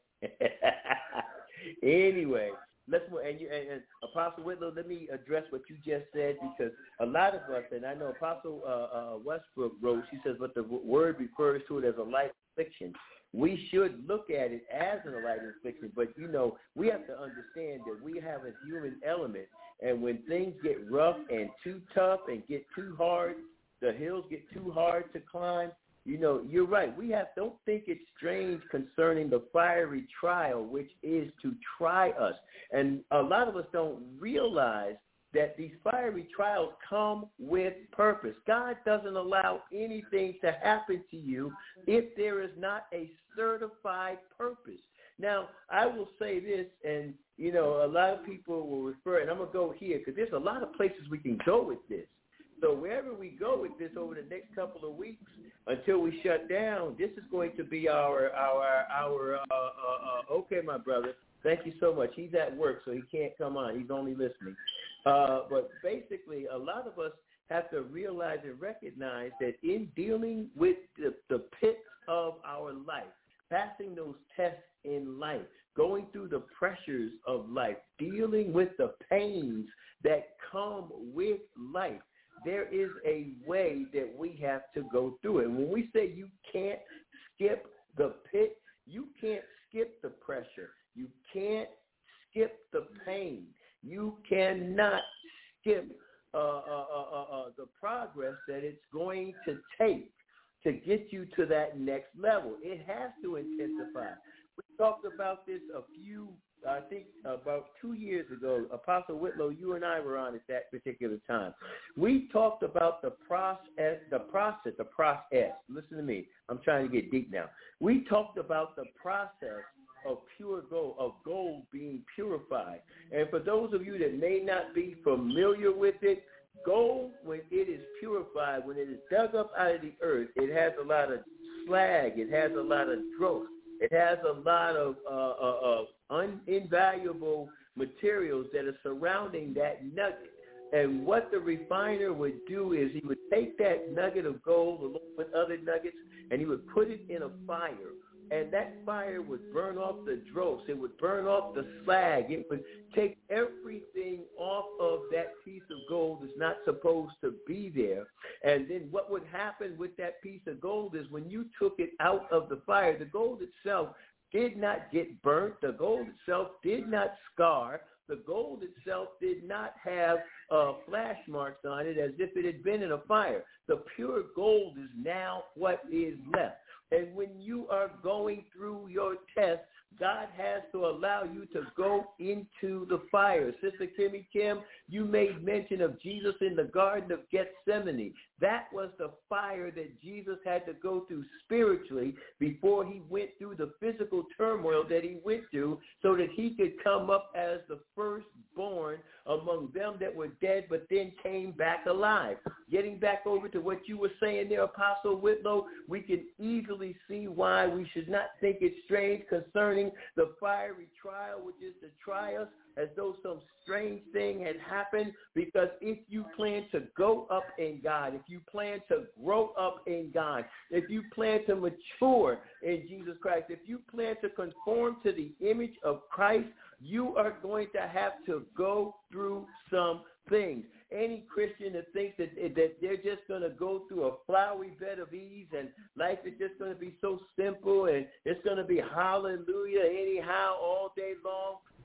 Anyway. Let's and, you, and, and Apostle Whitlow, let me address what you just said, because a lot of us, and I know Apostle uh, uh, Westbrook wrote, she says, but the word refers to it as a life affliction. We should look at it as a life affliction, but, you know, we have to understand that we have a human element, and when things get rough and too tough and get too hard, the hills get too hard to climb, you know, you're right. We have don't think it's strange concerning the fiery trial, which is to try us. And a lot of us don't realize that these fiery trials come with purpose. God doesn't allow anything to happen to you if there is not a certified purpose. Now, I will say this, and, you know, a lot of people will refer, and I'm going to go here because there's a lot of places we can go with this. So wherever we go with this over the next couple of weeks until we shut down, this is going to be our, our, our, uh, uh, uh, okay, my brother, thank you so much. He's at work, so he can't come on. He's only listening. Uh, but basically, a lot of us have to realize and recognize that in dealing with the, the pits of our life, passing those tests in life, going through the pressures of life, dealing with the pains that come with life, there is a way that we have to go through it. And when we say you can't skip the pit, you can't skip the pressure. You can't skip the pain. You cannot skip uh, uh, uh, uh, uh, the progress that it's going to take to get you to that next level. It has to intensify. We talked about this a few I think about two years ago. Apostle Whitlow, you and I were on at that particular time. We talked about the process, the process, the process. Listen to me. I'm trying to get deep now. We talked about the process of pure gold, of gold being purified. And for those of you that may not be familiar with it, gold, when it is purified, when it is dug up out of the earth, it has a lot of slag. It has a lot of dross. It has a lot of uh, uh, uh, un- invaluable materials that are surrounding that nugget. And what the refiner would do is he would take that nugget of gold along with other nuggets, and he would put it in a fire. And that fire would burn off the dross. It would burn off the slag. It would take everything off of that piece of gold that's not supposed to be there. And then what would happen with that piece of gold is when you took it out of the fire, the gold itself did not get burnt. The gold itself did not scar. The gold itself did not have uh, flash marks on it as if it had been in a fire. The pure gold is now what is left. And when you are going through your test, God has to allow you to go into the fire. Sister Kimmy Kim, you made mention of Jesus in the Garden of Gethsemane. That was the fire that Jesus had to go through spiritually before he went through the physical turmoil that he went through so that he could come up as the firstborn among them that were dead but then came back alive. Getting back over to what you were saying there, Apostle Whitlow, we can easily see why we should not think it's strange concerning the fiery trial, which is to try us as though some strange thing had happened, because if you plan to go up in God, if you plan to grow up in God, if you plan to mature in Jesus Christ, if you plan to conform to the image of Christ, you are going to have to go through some things. Any Christian that thinks that, that they're just going to go through a flowery bed of ease and life is just going to be so simple and it's going to be hallelujah anyhow all day long,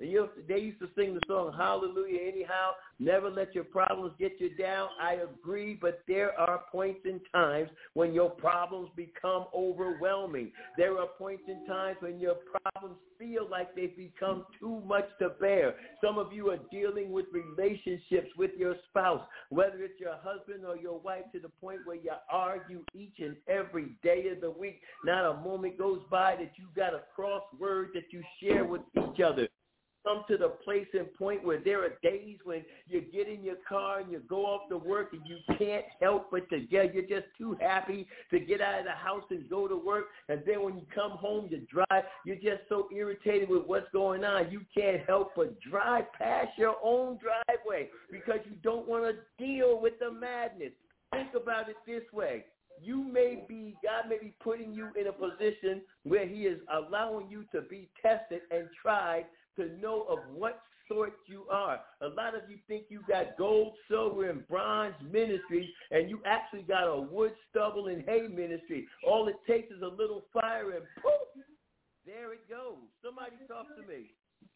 You, they used to sing the song, Hallelujah, anyhow, never let your problems get you down. I agree, but there are points in times when your problems become overwhelming. There are points in times when your problems feel like they've become too much to bear. Some of you are dealing with relationships with your spouse, whether it's your husband or your wife, to the point where you argue each and every day of the week. Not a moment goes by that you got a crossword that you share with each other. Come to the place and point where there are days when you get in your car and you go off to work and you can't help but to get, you're just too happy to get out of the house and go to work. And then when you come home, you drive, you're just so irritated with what's going on. You can't help but drive past your own driveway because you don't want to deal with the madness. Think about it this way. You may be, God may be putting you in a position where he is allowing you to be tested and tried to know of what sort you are. A lot of you think you got gold, silver, and bronze ministries, and you actually got a wood, stubble, and hay ministry. All it takes is a little fire, and poof, there it goes. Somebody talk to me.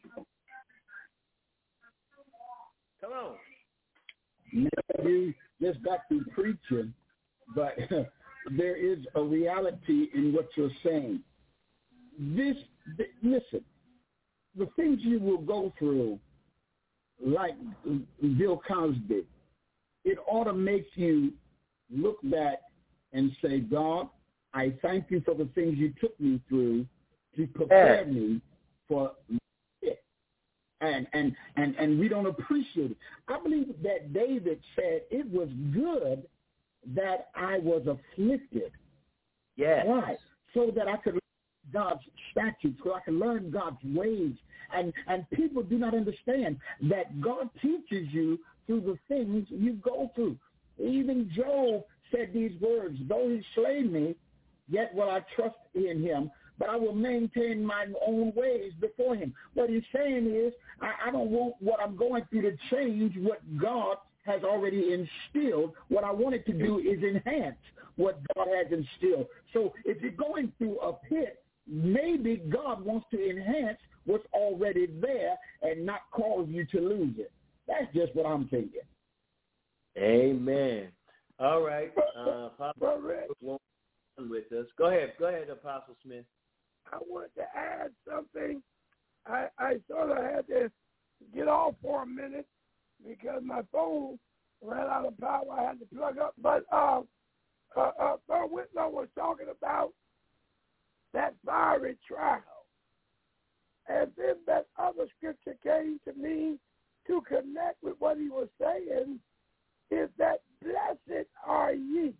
Come on. You just got through preaching, but there is a reality in what you're saying. This, th- listen, the things you will go through, like Bill Cosby, it ought to make you look back and say, God, I thank you for the things you took me through to prepare yeah. me for it. And, and, and, and we don't appreciate it. I believe that David said it was good that I was afflicted. Yes. Why? So that I could learn God's statutes, so I can learn God's ways. And, and people do not understand that God teaches you through the things you go through. Even Job said these words, though he slay me, yet will I trust in him, but I will maintain my own ways before him. What he's saying is, I, I don't want what I'm going through to change what God has already instilled. What I want it to do is enhance what God has instilled. So if you're going through a pit, maybe God wants to enhance what's already there and not cause you to lose it. That's just what I'm thinking. Amen. All right. Uh, Apostle with us. Go ahead. Go ahead, Apostle Smith. I wanted to add something. I, I sort of had to get off for a minute because my phone ran out of power. I had to plug up. But uh, uh, uh, Sir Whitlow was talking about that fiery trial. And then that other scripture came to me to connect with what he was saying, is that blessed are ye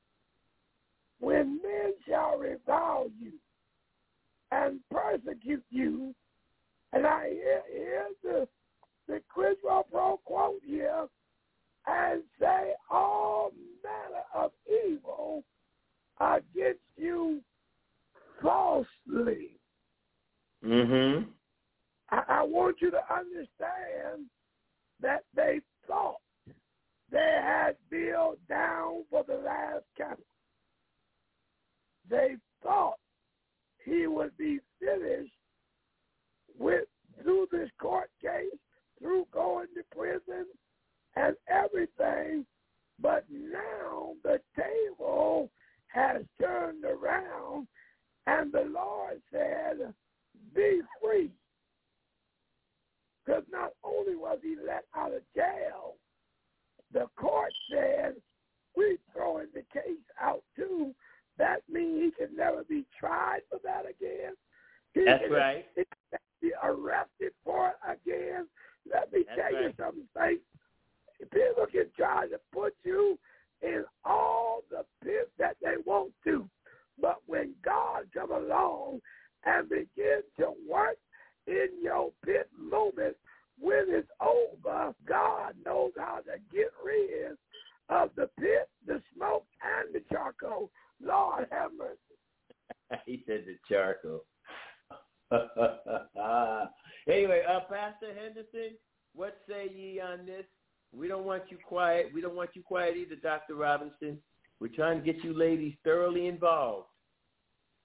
when men shall revile you and persecute you. And I hear, hear the, the quid pro quo quote here, and say all manner of evil against you falsely. Mm-hmm. I, I want you to understand that they thought they had Bill down for the last count. They thought he would be finished with through this court case, through going to prison and everything, but now the table has turned around and the Lord said, be free. Because not only was he let out of jail, the court said, we're throwing the case out too. That means he can never be tried for that again. He That's can right. be arrested for it again. Let me That's tell right. you something, Faith. People can try to put you in all the pits that they want to. But when God come along and begin to work in your pit moment, when it's over, God knows how to get rid of the pit, the smoke, and the charcoal. Lord have mercy. He said the charcoal. Anyway, uh, Pastor Henderson, what say ye on this? We don't want you quiet. We don't want you quiet either, Doctor Robinson. We're trying to get you ladies thoroughly involved.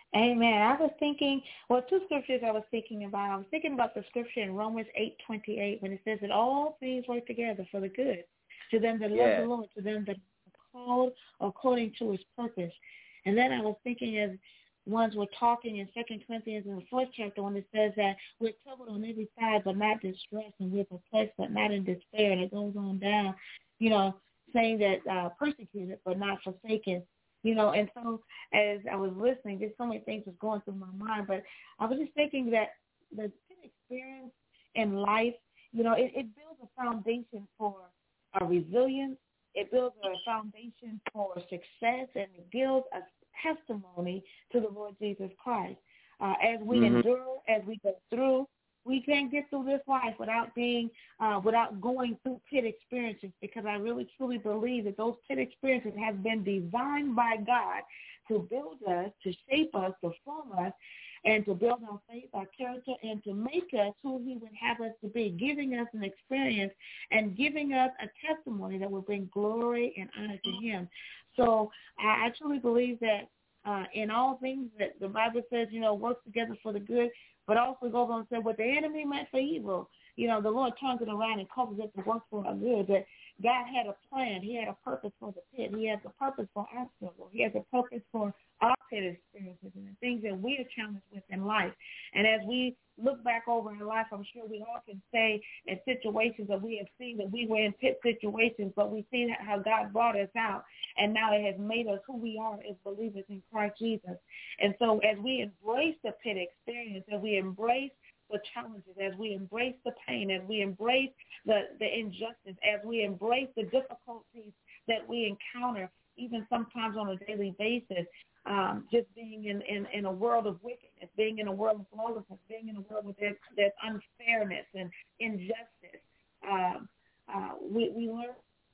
Amen. I was thinking, well, two scriptures I was thinking about. I was thinking about the scripture in Romans eight twenty-eight when it says that all things work together for the good to them that Yeah. love the Lord, to them that are called according to his purpose. And then I was thinking as ones were talking in Second Corinthians in the fourth chapter when it says that we're troubled on every side but not distressed, and we're perplexed but not in despair. And it goes on down, you know, saying that uh, persecuted but not forsaken. You know, and so as I was listening, just so many things was going through my mind. But I was just thinking that the experience in life, you know, it, it builds a foundation for a resilience. It builds a foundation for success, and it builds a testimony to the Lord Jesus Christ. Uh, as we mm-hmm. endure, as we go through, we can't get through this life without being, uh, without going through pit experiences, because I really truly believe that those pit experiences have been designed by God to build us, to shape us, to form us, and to build our faith, our character, and to make us who he would have us to be, giving us an experience and giving us a testimony that will bring glory and honor to him. So I, I truly believe that uh, in all things that the Bible says, you know, work together for the good, but also goes on and said, what the enemy meant for evil, you know, the Lord turns it around and causes it to work for our good. That God had a plan. He had a purpose for the pit. He has a purpose for our struggle. He has a purpose for our pit experiences and the things that we are challenged with in life. And as we look back over our life, I'm sure we all can say in situations that we have seen that we were in pit situations, but we see how God brought us out, and now it has made us who we are as believers in Christ Jesus. And so as we embrace the pit experience, as we embrace the challenges, as we embrace the pain, as we embrace the, the injustice, as we embrace the difficulties that we encounter, even sometimes on a daily basis, um, just being in, in, in a world of wickedness, being in a world of lawlessness, being in a world where there's, there's unfairness and injustice, um, uh, we, we learn.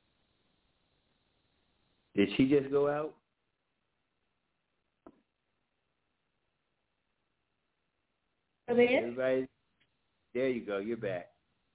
Did she just go out? Everybody, there you go. You're back.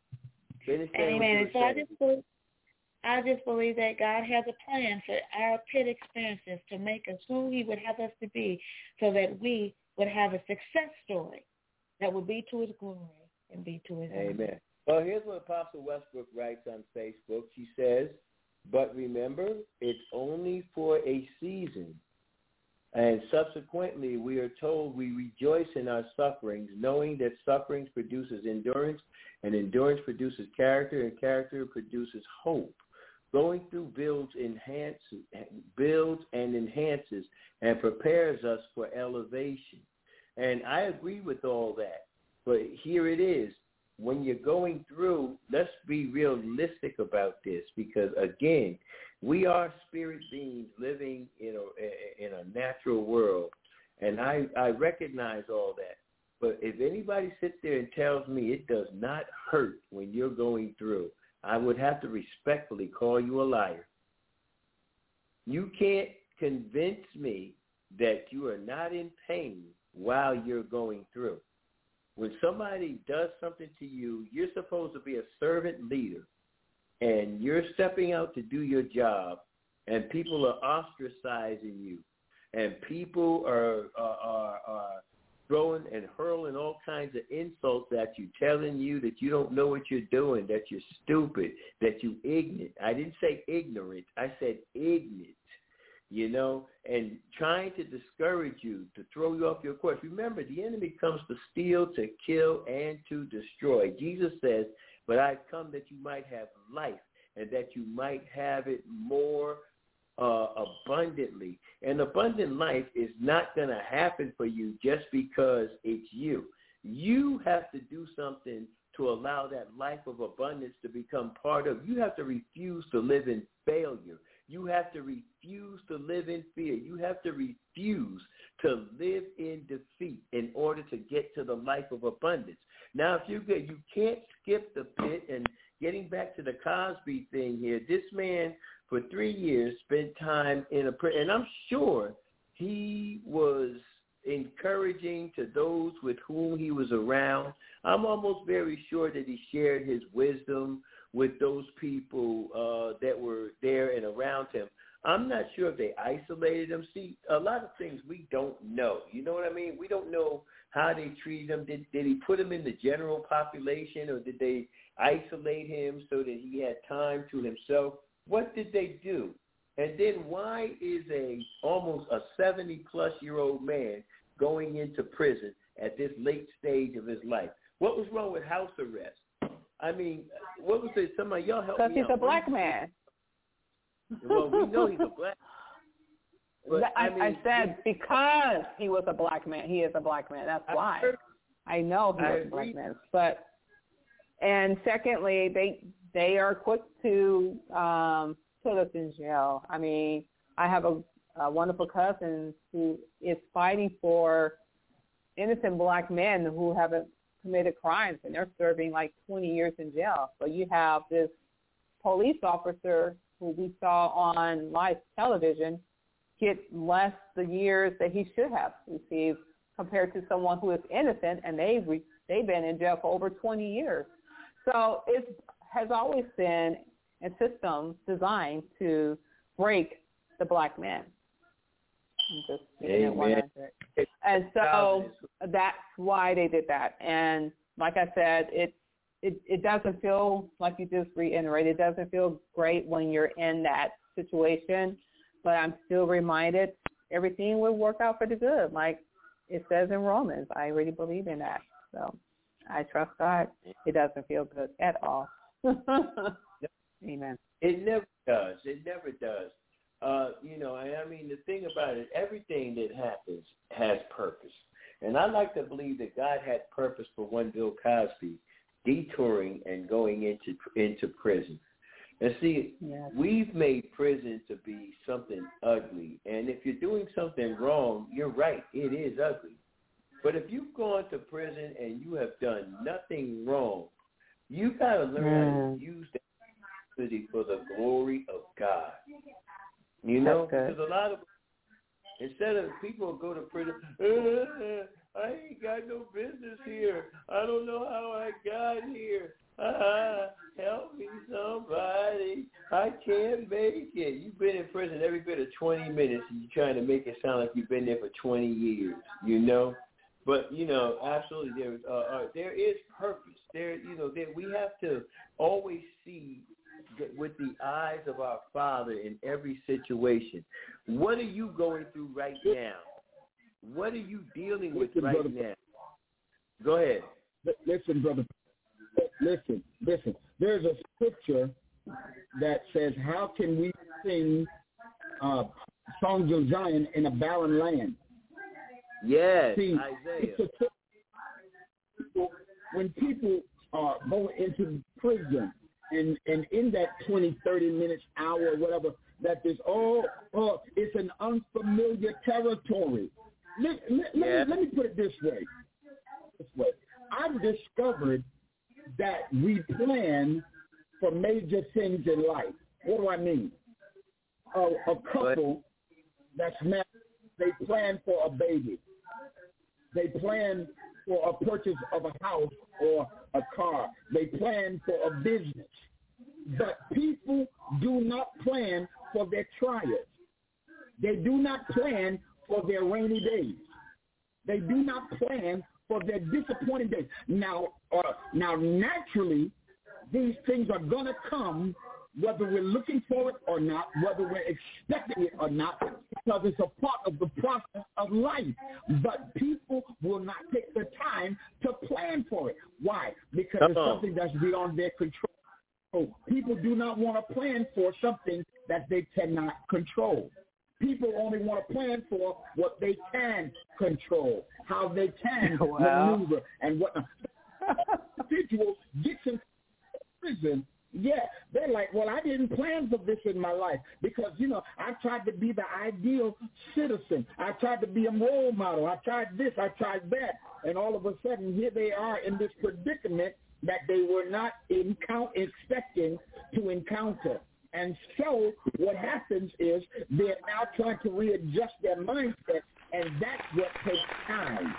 Amen. So I just, believe, I just believe that God has a plan for our pit experiences to make us who he would have us to be, so that we would have a success story that would be to his glory and be to his honor. Amen. Well, here's what Apostle Westbrook writes on Facebook. She says, but remember, it's only for a season. And subsequently, we are told we rejoice in our sufferings, knowing that sufferings produces endurance, and endurance produces character, and character produces hope. Going through builds, enhance, builds and enhances and prepares us for elevation. And I agree with all that. But here it is. When you're going through, let's be realistic about this, because, again, we are spirit beings living in a in a natural world, and I, I recognize all that. But if anybody sits there and tells me it does not hurt when you're going through, I would have to respectfully call you a liar. You can't convince me that you are not in pain while you're going through. When somebody does something to you, you're supposed to be a servant leader, and you're stepping out to do your job, and people are ostracizing you, and people are are, are, are throwing and hurling all kinds of insults at you, telling you that you don't know what you're doing, that you're stupid, that you're ignorant. I didn't say ignorant. I said ignorant. You know, and trying to discourage you, to throw you off your course. Remember, the enemy comes to steal, to kill, and to destroy. Jesus says, but I've come that you might have life, and that you might have it more uh, abundantly. And abundant life is not going to happen for you just because it's you. You have to do something to allow that life of abundance to become part of. You have to refuse to live in failure. You have to refuse to live in fear. You have to refuse to live in defeat in order to get to the life of abundance. Now, if you get, you can't skip the pit. And getting back to the Cosby thing here, this man for three years spent time in a prison, and I'm sure he was encouraging to those with whom he was around. I'm almost very sure that he shared his wisdom with those people uh, that were there and around him. I'm not sure if they isolated him. See, a lot of things we don't know. You know what I mean? We don't know how they treated him. Did, did he put him in the general population, or did they isolate him so that he had time to himself? What did they do? And then why is a almost a seventy-plus-year-old man going into prison at this late stage of his life? What was wrong with house arrest? I mean, what was it? Somebody, y'all help me out. Because he's a black man. Well, we know he's a black man. I, I, mean, I said because he was a black man. He is a black man. That's I why. heard, I know he I was a black man. But, and secondly, they they are quick to um, put us in jail. I mean, I have a, a wonderful cousin who is fighting for innocent black men who haven't committed crimes, and they're serving like twenty years in jail. So you have this police officer who we saw on live television get less the years that he should have received compared to someone who is innocent, and they've, re- they've been in jail for over twenty years. So it has always been a system designed to break the black man. I'm just Amen. And so that's why they did that. And like I said, it, it it doesn't feel, like you just reiterated, it doesn't feel great when you're in that situation. But I'm still reminded everything will work out for the good, like it says in Romans. I really believe in that. So I trust God. It doesn't feel good at all. Amen. It never does. It never does. Uh, you know, I mean, the thing about it, everything that happens has purpose. And I like to believe that God had purpose for one Bill Cosby detouring and going into into prison. And see, yes. We've made prison to be something ugly. And if you're doing something wrong, you're right, it is ugly. But if you've gone to prison and you have done nothing wrong, you got to learn mm. how to use that opportunity for the glory of God. You know, because a lot of, instead of people go to prison, uh, I ain't got no business here. I don't know how I got here. Ah, help me somebody. I can't make it. You've been in prison every bit of twenty minutes, and you're trying to make it sound like you've been there for twenty years, you know. But, you know, absolutely, there, uh, uh, there is purpose. There, you know, there, we have to always see with the eyes of our Father in every situation. What are you going through right now? What are you dealing with listen, right brother, now? Go ahead. Listen, brother. Listen, listen. There's a scripture that says, how can we sing uh, songs of Zion in a barren land? Yes, See, Isaiah. It's a, when people uh, go into prison, and, and in that twenty, thirty minutes, hour, whatever, that there's, oh, oh, it's an unfamiliar territory. Let, let, yeah. let, me, let me put it this way. This way. I've discovered that we plan for major things in life. What do I mean? A, a couple that's married, they plan for a baby. They plan for a purchase of a house or a car. They plan for a business. But people do not plan for their trials. They do not plan for their rainy days. They do not plan for their disappointing days. Now, uh, now naturally, these things are going to come whether we're looking for it or not, whether we're expecting it or not, because it's a part of the process of life. But people will not take the time to plan for it. Why? Because it's something that's beyond their control. People do not want to plan for something that they cannot control. People only want to plan for what they can control, how they can wow. maneuver, and whatnot. Individual gets in prison. Yeah, they're like, well, I didn't plan for this in my life because, you know, I tried to be the ideal citizen. I tried to be a role model. I tried this. I tried that. And all of a sudden, here they are in this predicament that they were not encou- expecting to encounter. And so what happens is they're now trying to readjust their mindset, and that's what takes time.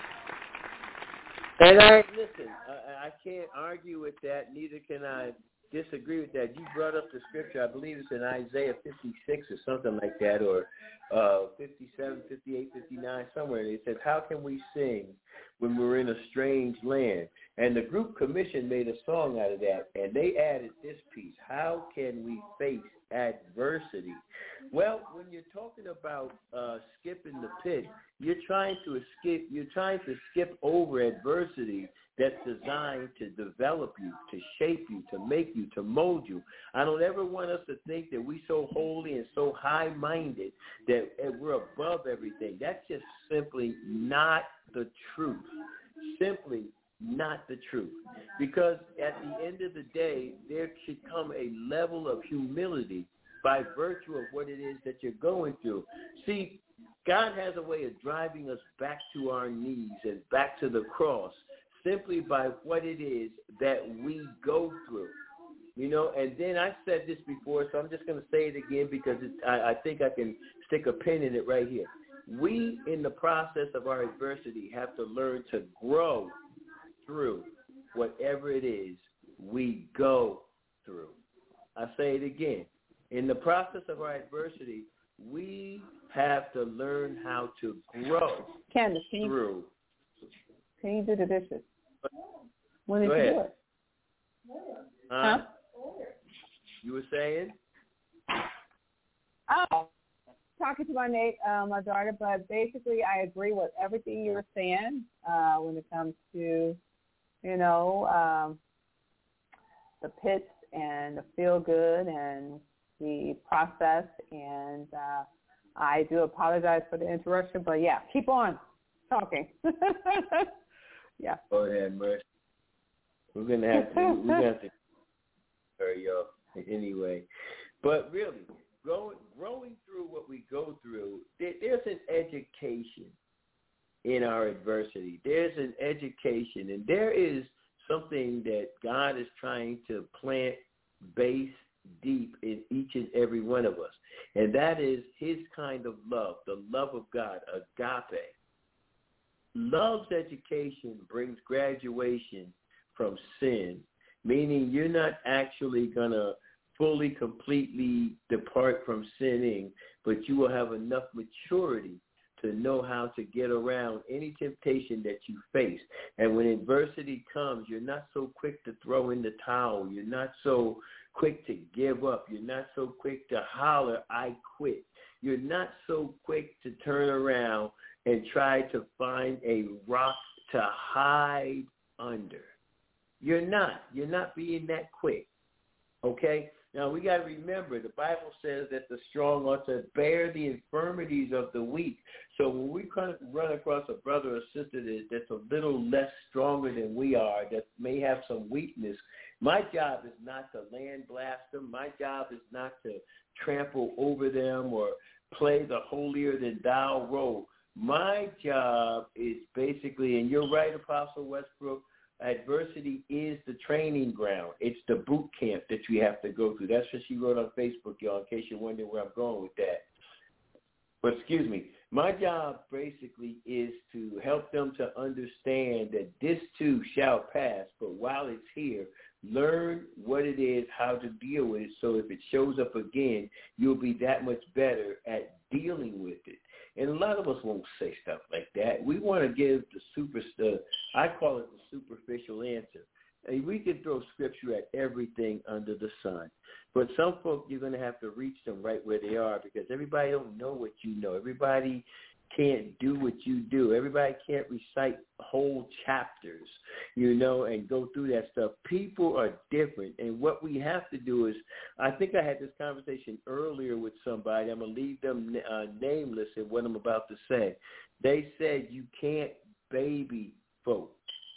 And I listen, I, I can't argue with that. Neither can I disagree with that. You brought up the scripture. I believe it's in Isaiah fifty-six or something like that, or uh, fifty-seven, fifty-eight, fifty-nine, somewhere. It says, how can we sing when we're in a strange land? And the group Commission made a song out of that, and they added this piece: how can we face adversity? Well, when you're talking about uh, skipping the pit, you're trying to escape. You're trying to skip over adversity that's designed to develop you, to shape you, to make you, to mold you. I don't ever want us to think that we're so holy and so high-minded that we're above everything. That's just simply not the truth. Simply not the truth. Because at the end of the day, there should come a level of humility by virtue of what it is that you're going through. See, God has a way of driving us back to our knees and back to the cross simply by what it is that we go through. You know, and then I said this before, so I'm just going to say it again because it, I, I think I can stick a pin in it right here. We, in the process of our adversity, have to learn to grow through whatever it is we go through. I say it again. In the process of our adversity, we have to learn how to grow Candace, can you, through. Can you do the dishes? When did Go you ahead. do it? Huh? Huh? You were saying? Oh, talking to my Nate, uh, my daughter, but basically I agree with everything you were saying uh, when it comes to, you know, um, the pits and the feel good and the process. And uh, I do apologize for the interruption, but yeah, keep on talking. Yeah. Go ahead, Mercy. We're gonna have to. We're gonna have to hurry up anyway. But really, growing growing through what we go through, there, there's an education in our adversity. There's an education, and there is something that God is trying to plant base deep in each and every one of us, and that is His kind of love, the love of God, agape. Love's education brings graduation from sin, meaning you're not actually going to fully, completely depart from sinning, but you will have enough maturity to know how to get around any temptation that you face. And when adversity comes, you're not so quick to throw in the towel. You're not so quick to give up. You're not so quick to holler, I quit. You're not so quick to turn around and try to find a rock to hide under. You're not. You're not being that quick, okay? Now, we got to remember, the Bible says that the strong ought to bear the infirmities of the weak. So when we run across a brother or sister that, that's a little less stronger than we are, that may have some weakness, my job is not to land blast them. My job is not to trample over them or play the holier-than-thou role. My job is basically, and you're right, Apostle Westbrook, adversity is the training ground. It's the boot camp that we have to go through. That's what she wrote on Facebook, y'all, in case you're wondering where I'm going with that. But excuse me, my job basically is to help them to understand that this too shall pass, but while it's here, learn what it is, how to deal with it, so if it shows up again, you'll be that much better at dealing with it. And a lot of us won't say stuff like that. We want to give the super, uh, I call it the superficial answer. And we can throw scripture at everything under the sun. But some folk, you're going to have to reach them right where they are because everybody don't know what you know. Everybody can't do what you do. Everybody can't recite whole chapters, you know, and go through that stuff. People are different. And what we have to do is, I think I had this conversation earlier with somebody. I'm going to leave them uh, nameless in what I'm about to say. They said you can't baby folk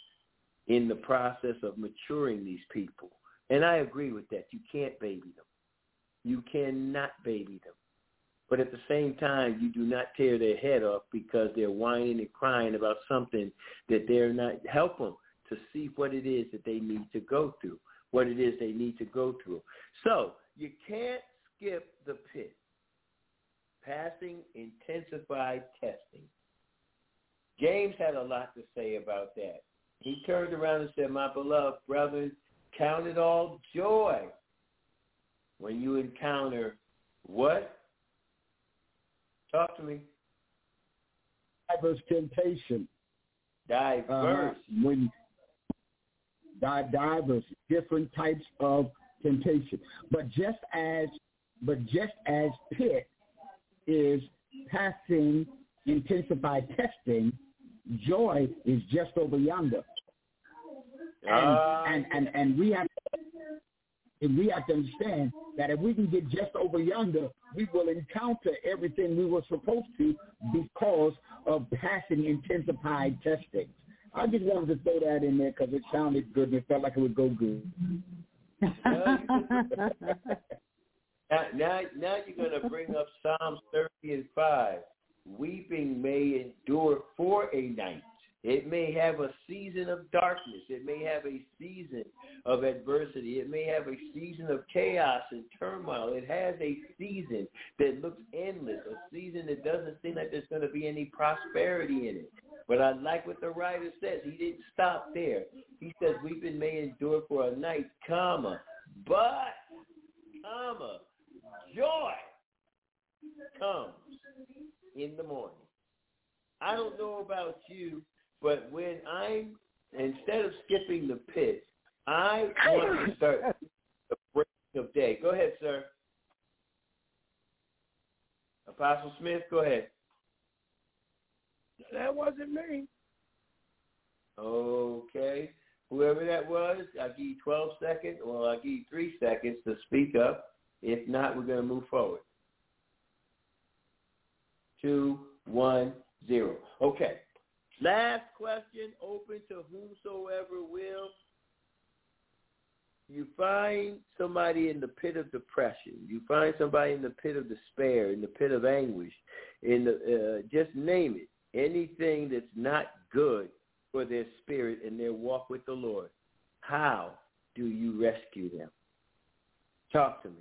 in the process of maturing these people. And I agree with that. You can't baby them. You cannot baby them. But at the same time, you do not tear their head off because they're whining and crying about something that they're not. Help them to see what it is that they need to go through, what it is they need to go through. So you can't skip the pit. Passing intensified testing. James had a lot to say about that. He turned around and said, my beloved brethren, count it all joy when you encounter what? Talk to me. Diverse temptation. Diverse. Uh, when di- diverse, different types of temptation. But just as, but just as Pitt is passing intensified testing, joy is just over yonder. And, uh, and, and, and we have and we have to understand that if we can get just over yonder, we will encounter everything we were supposed to because of passing intensified testing. I just wanted to throw that in there because it sounded good and it felt like it would go good. now, now, now you're going to bring up Psalms thirty and five. Weeping may endure for a night. It may have a season of darkness. It may have a season of adversity. It may have a season of chaos and turmoil. It has a season that looks endless, a season that doesn't seem like there's going to be any prosperity in it. But I like what the writer says. He didn't stop there. He says, weeping may endure for a night, comma, but, comma, joy comes in the morning. I don't know about you, but when I'm, instead of skipping the pit, I want to start the break of day. Go ahead, sir. Apostle Smith, go ahead. That wasn't me. Okay. Whoever that was, I'll give you twelve seconds, or I'll give you three seconds to speak up. If not, we're going to move forward. Two, one, zero. Okay. Last question, open to whomsoever will. You find somebody in the pit of depression. You find somebody in the pit of despair, in the pit of anguish, in the uh, just name it. Anything that's not good for their spirit and their walk with the Lord. How do you rescue them? Talk to me.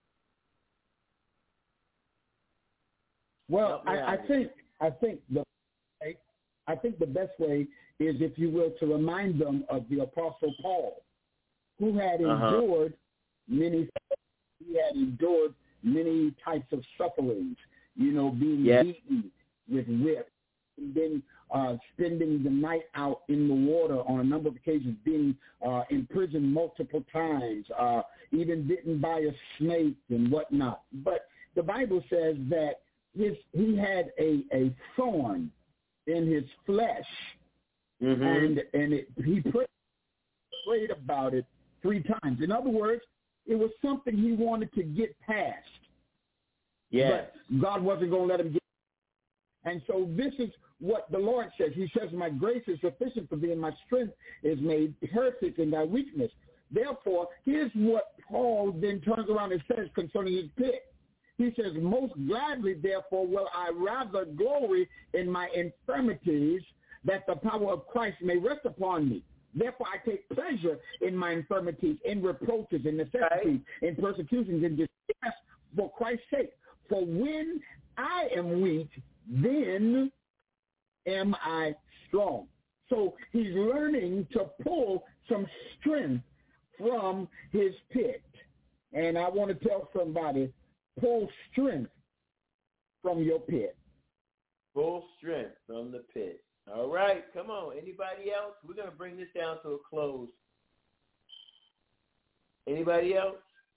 Well, I, I think I think the I think the best way is, if you will, to remind them of the Apostle Paul, who had endured uh-huh. many. He had endured many types of sufferings. You know, being yes. beaten with whips, and then uh, spending the night out in the water on a number of occasions, being uh, imprisoned multiple times, uh, even bitten by a snake and whatnot. But the Bible says that his he had a, a thorn in his flesh, mm-hmm. and and it, he prayed, prayed about it three times. In other words, it was something he wanted to get past. Yes. But God wasn't going to let him get. And so this is what the Lord says. He says, my grace is sufficient for thee, and my strength is made perfect in thy weakness. Therefore, here's what Paul then turns around and says concerning his pit. He says, most gladly, therefore, will I rather glory in my infirmities, that the power of Christ may rest upon me. Therefore, I take pleasure in my infirmities, in reproaches, in necessities, in persecutions, in distress, for Christ's sake. For when I am weak, then am I strong. So he's learning to pull some strength from his pit. And I want to tell somebody, pull strength from your pit. Pull strength from the pit. All right, come on. Anybody else? We're going to bring this down to a close. Anybody else?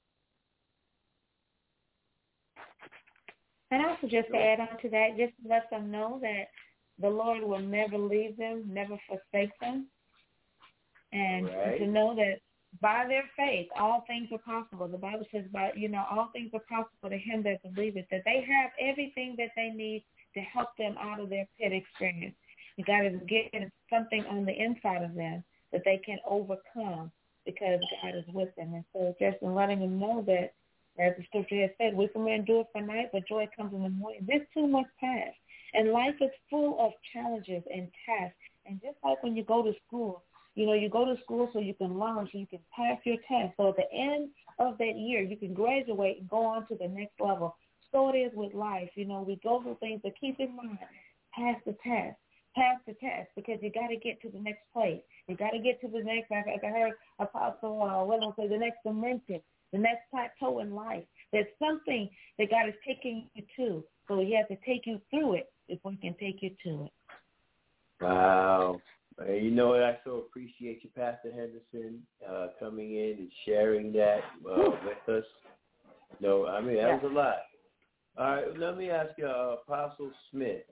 And also just to add on to that, just to let them know that the Lord will never leave them, never forsake them. And right. to know that by their faith, all things are possible. The Bible says, by you know, all things are possible to him that believeth, that they have everything that they need to help them out of their pit experience. And God is getting something on the inside of them that they can overcome because God is with them. And so just in letting them know that, as the scripture has said, weeping may endure for night, but joy comes in the morning. This too must pass. And life is full of challenges and tasks. And just like when you go to school, you know, you go to school so you can learn, so you can pass your test. So at the end of that year, you can graduate and go on to the next level. So it is with life. You know, we go through things, but keep in mind, pass the test. pass the test because you got to get to the next place. You got to get to the next, like I heard Apostle uh, Willow say, the next dimension, the next plateau in life. There's something that God is taking you to, so He has to take you through it before He can take you to it. Wow. Uh, you know what? I so appreciate you, Pastor Henderson, uh, coming in and sharing that uh, with us. No, I mean, that yeah. was a lot. All right, let me ask you, uh, Apostle Smith.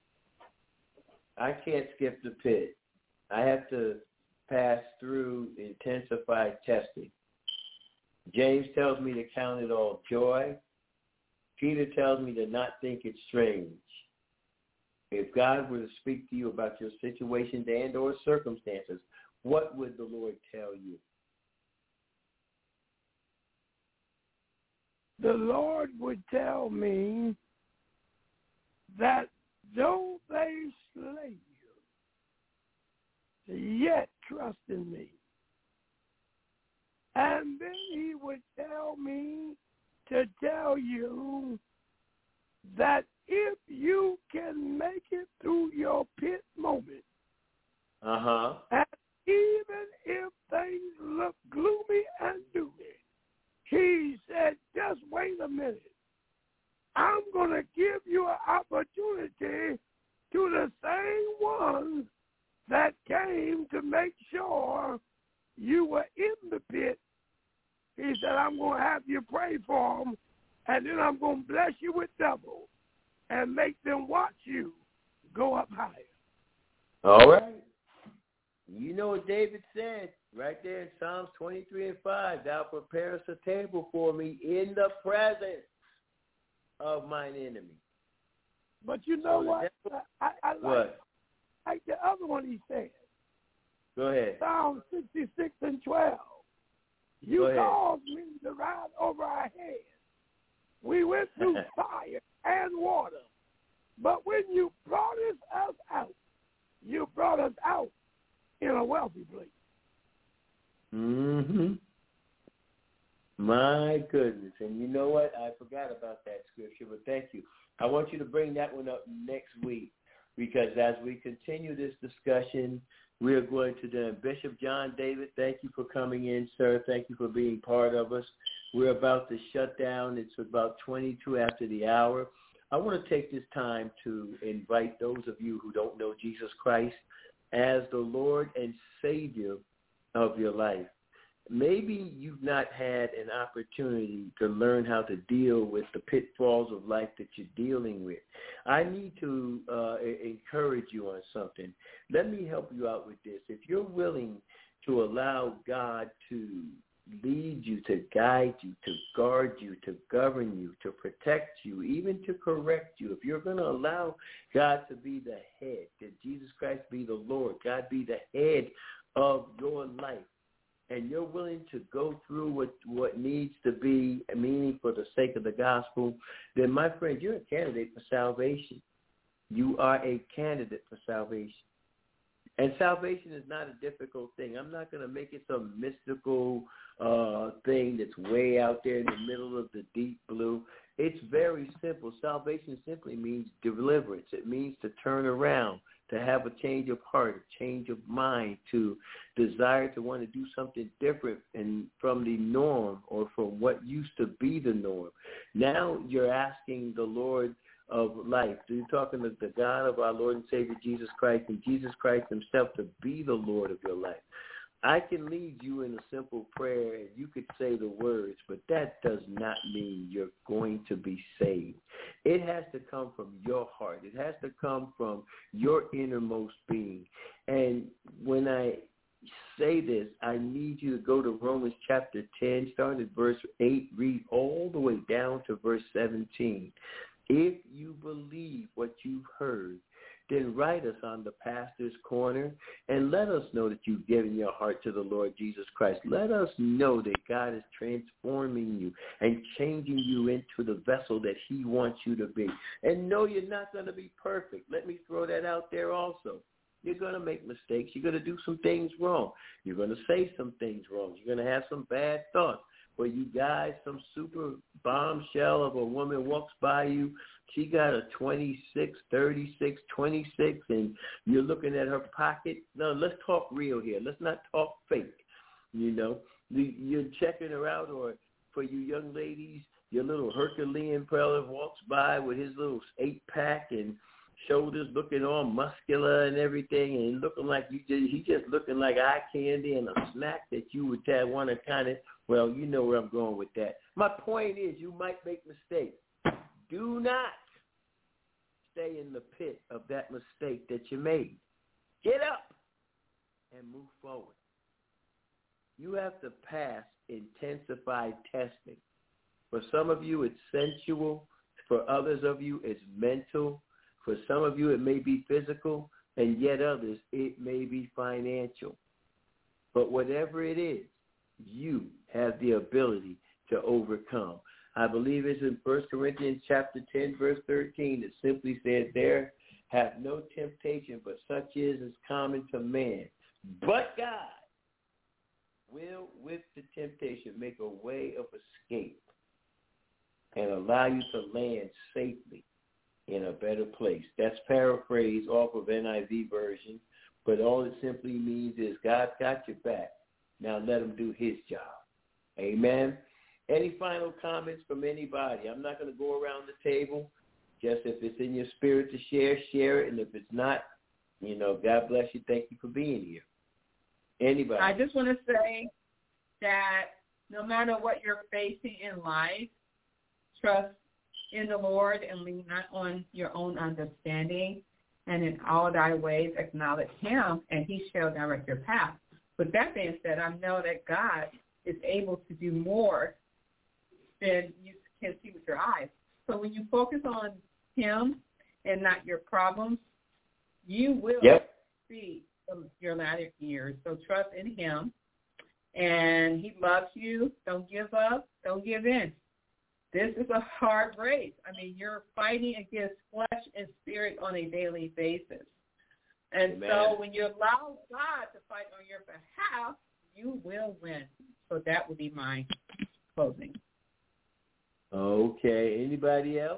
I can't skip the pit. I have to pass through intensified testing. James tells me to count it all joy. Peter tells me to not think it's strange. If God were to speak to you about your situations and or circumstances, what would the Lord tell you? The Lord would tell me that though they slay you, yet trust in me. And then He would tell me to tell you that if you can make it through your pit moment, uh-huh, and even if things look gloomy and doomy, He said, just wait a minute. I'm going to give you an opportunity to the same ones that came to make sure you were in the pit. He said, I'm going to have you pray for them, and then I'm going to bless you with double and make them watch you go up higher. All right. You know what David said right there in Psalms twenty-three and five, thou preparest a table for me in the presence of mine enemy. But you know so what? Devil, I, I like, what? like the other one he said. Go ahead. Psalm sixty-six and twelve. You caused me to ride over our heads. We went through fire and water. But when you brought us out, you brought us out in a wealthy place. Mm-hmm. My goodness. And you know what? I forgot about that scripture, but thank you. I want you to bring that one up next week because as we continue this discussion, we are going to do Bishop John David, thank you for coming in, sir. Thank you for being part of us. We're about to shut down. It's about twenty-two after the hour. I want to take this time to invite those of you who don't know Jesus Christ as the Lord and Savior of your life. Maybe you've not had an opportunity to learn how to deal with the pitfalls of life that you're dealing with. I need to uh, encourage you on something. Let me help you out with this. If you're willing to allow God to lead you, to guide you, to guard you, to govern you, to protect you, even to correct you, if you're going to allow God to be the head, that Jesus Christ be the Lord, God be the head of your life, and you're willing to go through what, what needs to be, meaning for the sake of the gospel, then, my friend, you're a candidate for salvation. You are a candidate for salvation. And salvation is not a difficult thing. I'm not going to make it some mystical uh, thing that's way out there in the middle of the deep blue. It's very simple. Salvation simply means deliverance. It means to turn around, to have a change of heart, a change of mind, to desire to want to do something different and from the norm or from what used to be the norm. Now you're asking the Lord of life. So you're talking to the God of our Lord and Savior Jesus Christ and Jesus Christ himself to be the Lord of your life. I can lead you in a simple prayer and you could say the words, but that does not mean you're going to be saved. It has to come from your heart. It has to come from your innermost being. And when I say this, I need you to go to Romans chapter ten, start at verse eight, read all the way down to verse seventeen. If you believe what you've heard, then write us on the Pastor's Corner and let us know that you've given your heart to the Lord Jesus Christ. Let us know that God is transforming you and changing you into the vessel that he wants you to be. And no, you're not going to be perfect. Let me throw that out there also. You're going to make mistakes. You're going to do some things wrong. You're going to say some things wrong. You're going to have some bad thoughts. For you guys, some super bombshell of a woman walks by you. She got a twenty-six, thirty-six, twenty-six, and you're looking at her pocket. No, let's talk real here. Let's not talk fake. You know, you're checking her out, or for you young ladies, your little Herculean brother walks by with his little eight-pack and shoulders looking all muscular and everything, and looking like you just, he just looking like eye candy and a snack that you would want to kind of, well, you know where I'm going with that. My point is, you might make mistakes. Do not stay in the pit of that mistake that you made. Get up and move forward. You have to pass intensified testing. For some of you, it's sensual. For others of you, it's mental. For some of you, it may be physical, and yet others, it may be financial. But whatever it is, you have the ability to overcome. I believe it's in First Corinthians chapter ten, verse thirteen. It simply says, there hath no temptation, but such is as common to man. But God will, with the temptation, make a way of escape and allow you to land safely in a better place. That's paraphrased off of N I V version, but all it simply means is God's got your back. Now let him do his job. Amen. Any final comments from anybody? I'm not going to go around the table. Just if it's in your spirit to share, share it. And if it's not, you know, God bless you. Thank you for being here. Anybody? I just want to say that no matter what you're facing in life, trust in the Lord and lean not on your own understanding, and in all thy ways acknowledge him, and he shall direct your path. With that being said, I know that God is able to do more than you can see with your eyes. So when you focus on him and not your problems, you will yep. see your latter years. So trust in him, and he loves you. Don't give up. Don't give in. This is a hard race. I mean, you're fighting against flesh and spirit on a daily basis. And Amen. So when you allow God to fight on your behalf, you will win. So that will be my closing. Okay. Anybody else?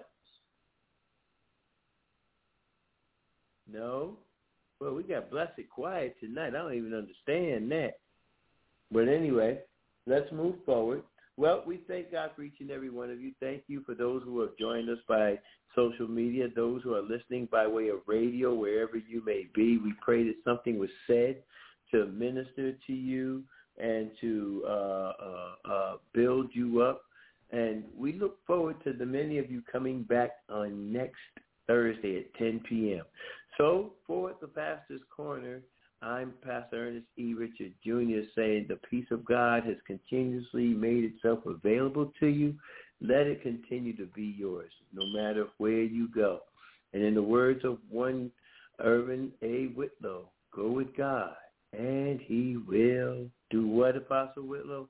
No? Well, we got blessed quiet tonight. I don't even understand that. But anyway, let's move forward. Well, we thank God for each and every one of you. Thank you for those who have joined us by social media, those who are listening by way of radio, wherever you may be. We pray that something was said to minister to you and to uh, uh, uh, build you up. And we look forward to the many of you coming back on next Thursday at ten p.m. So for the Pastor's Corner, I'm Pastor Ernest E. Richard Junior saying the peace of God has continuously made itself available to you. Let it continue to be yours, no matter where you go. And in the words of one Irvin A. Whitlow, go with God, and he will do what, Apostle Whitlow?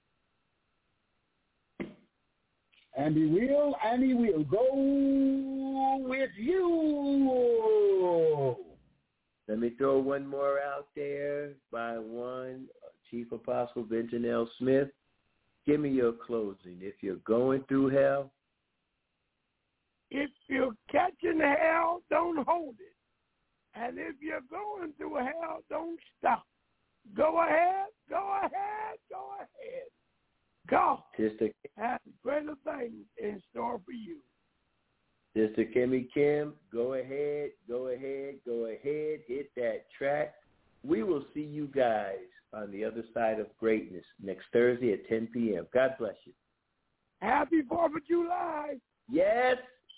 And he will, and he will go with you. Let me throw one more out there by one Chief Apostle Benton L. Smith. Give me your closing. If you're going through hell. If you're catching hell, don't hold it. And if you're going through hell, don't stop. Go ahead, go ahead, go ahead. God Sister, has greater things in store for you. Sister Kimmy Kim, go ahead, go ahead, go ahead, hit that track. We will see you guys on the other side of greatness next Thursday at ten p.m. God bless you. Happy fourth of July. Yes.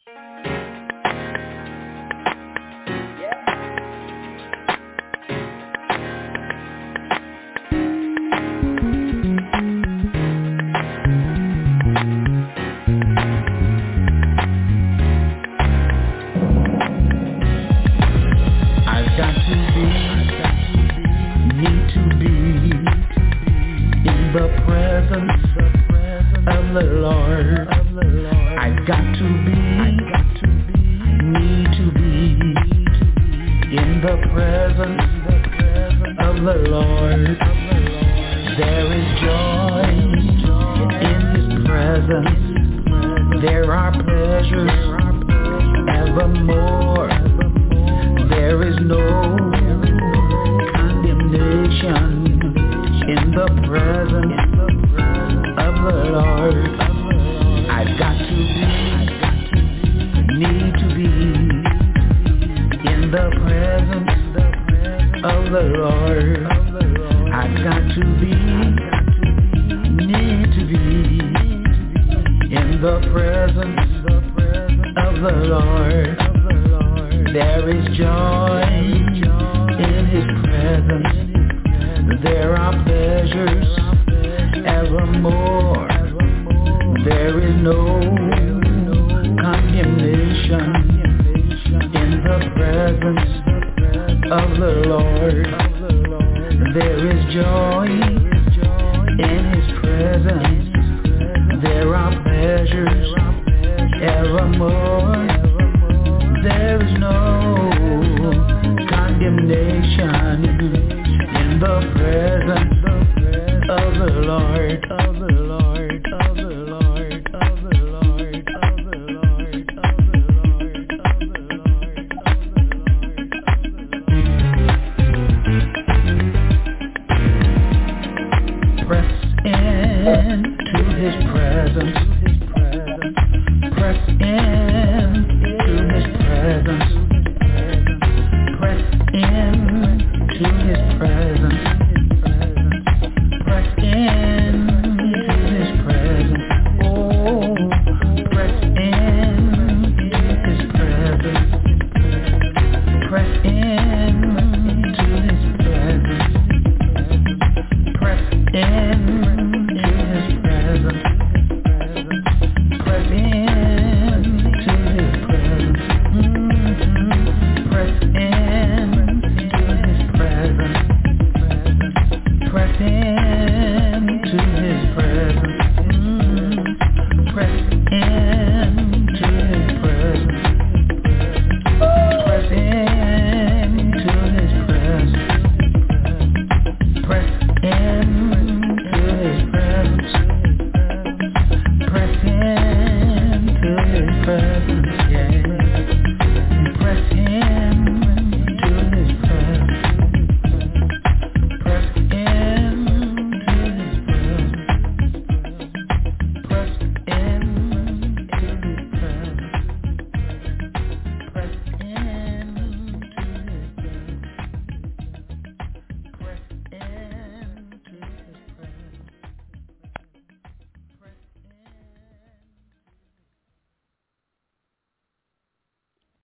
The Lord, I got to be, need to be in the presence of the Lord. There is joy presence there are pleasures evermore. There is no condemnation in the presence of the Lord. I've got to be, need to be in the presence of the Lord. I've got to be, need to be in the presence of the Lord. There is joy in His presence. There are pleasures evermore. There is no condemnation in the presence of the Lord. There is joy in His presence. There are pleasures